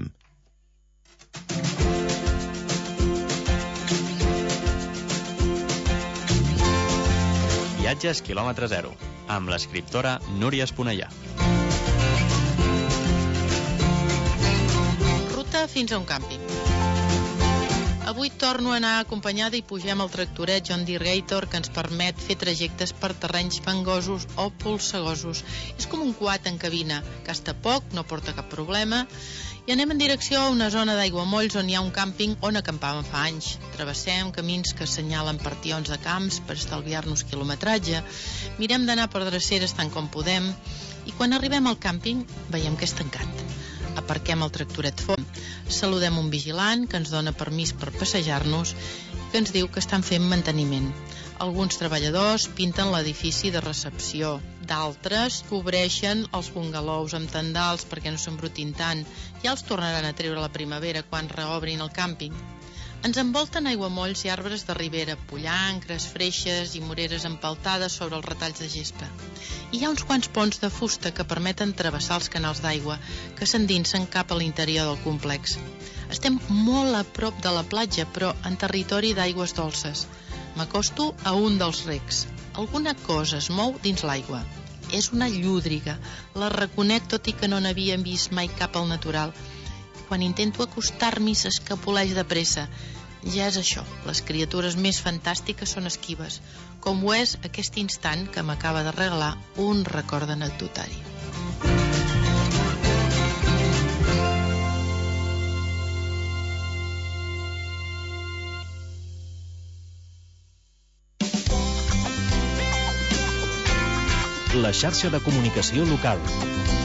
Viatges quilòmetre zero, amb l'escriptora Núria Esponellà. Ruta fins a un càmping. Avui torno a anar acompanyada i pugem al tractoret John Deere Gator, que ens permet fer trajectes per terrenys fangosos o polsegosos. És com un quad en cabina, gasta poc, no porta cap problema, i anem en direcció a una zona d'aiguamolls on hi ha un càmping on acampàvem fa anys. Travessem camins que assenyalen partions de camps per estalviar-nos quilometratge, mirem d'anar per dreceres tant com podem, i quan arribem al càmping veiem que és tancat. Aparquem el tractoret fons, saludem un vigilant que ens dona permís per passejar-nos, que ens diu que estan fent manteniment. Alguns treballadors pinten l'edifici de recepció, d'altres cobreixen els bungalows amb tendals perquè no s'embrutin tant. Ja els tornaran a treure la primavera quan reobrin el càmping. Ens envolten aiguamolls i arbres de ribera, pollancres, freixes i moreres empaltades sobre els retalls de gespa. I hi ha uns quants ponts de fusta que permeten travessar els canals d'aigua que s'endinsen cap a l'interior del complex. Estem molt a prop de la platja, però en territori d'aigües dolces. M'acosto a un dels recs. Alguna cosa es mou dins l'aigua. És una llúdriga. La reconec tot i que no n'havia vist mai cap al natural. Quan intento acostar-m'hi s'escapoleix de pressa. Ja és això, les criatures més fantàstiques són esquives, com ho és aquest instant que m'acaba de regalar un record anecdotari. La xarxa de comunicació local.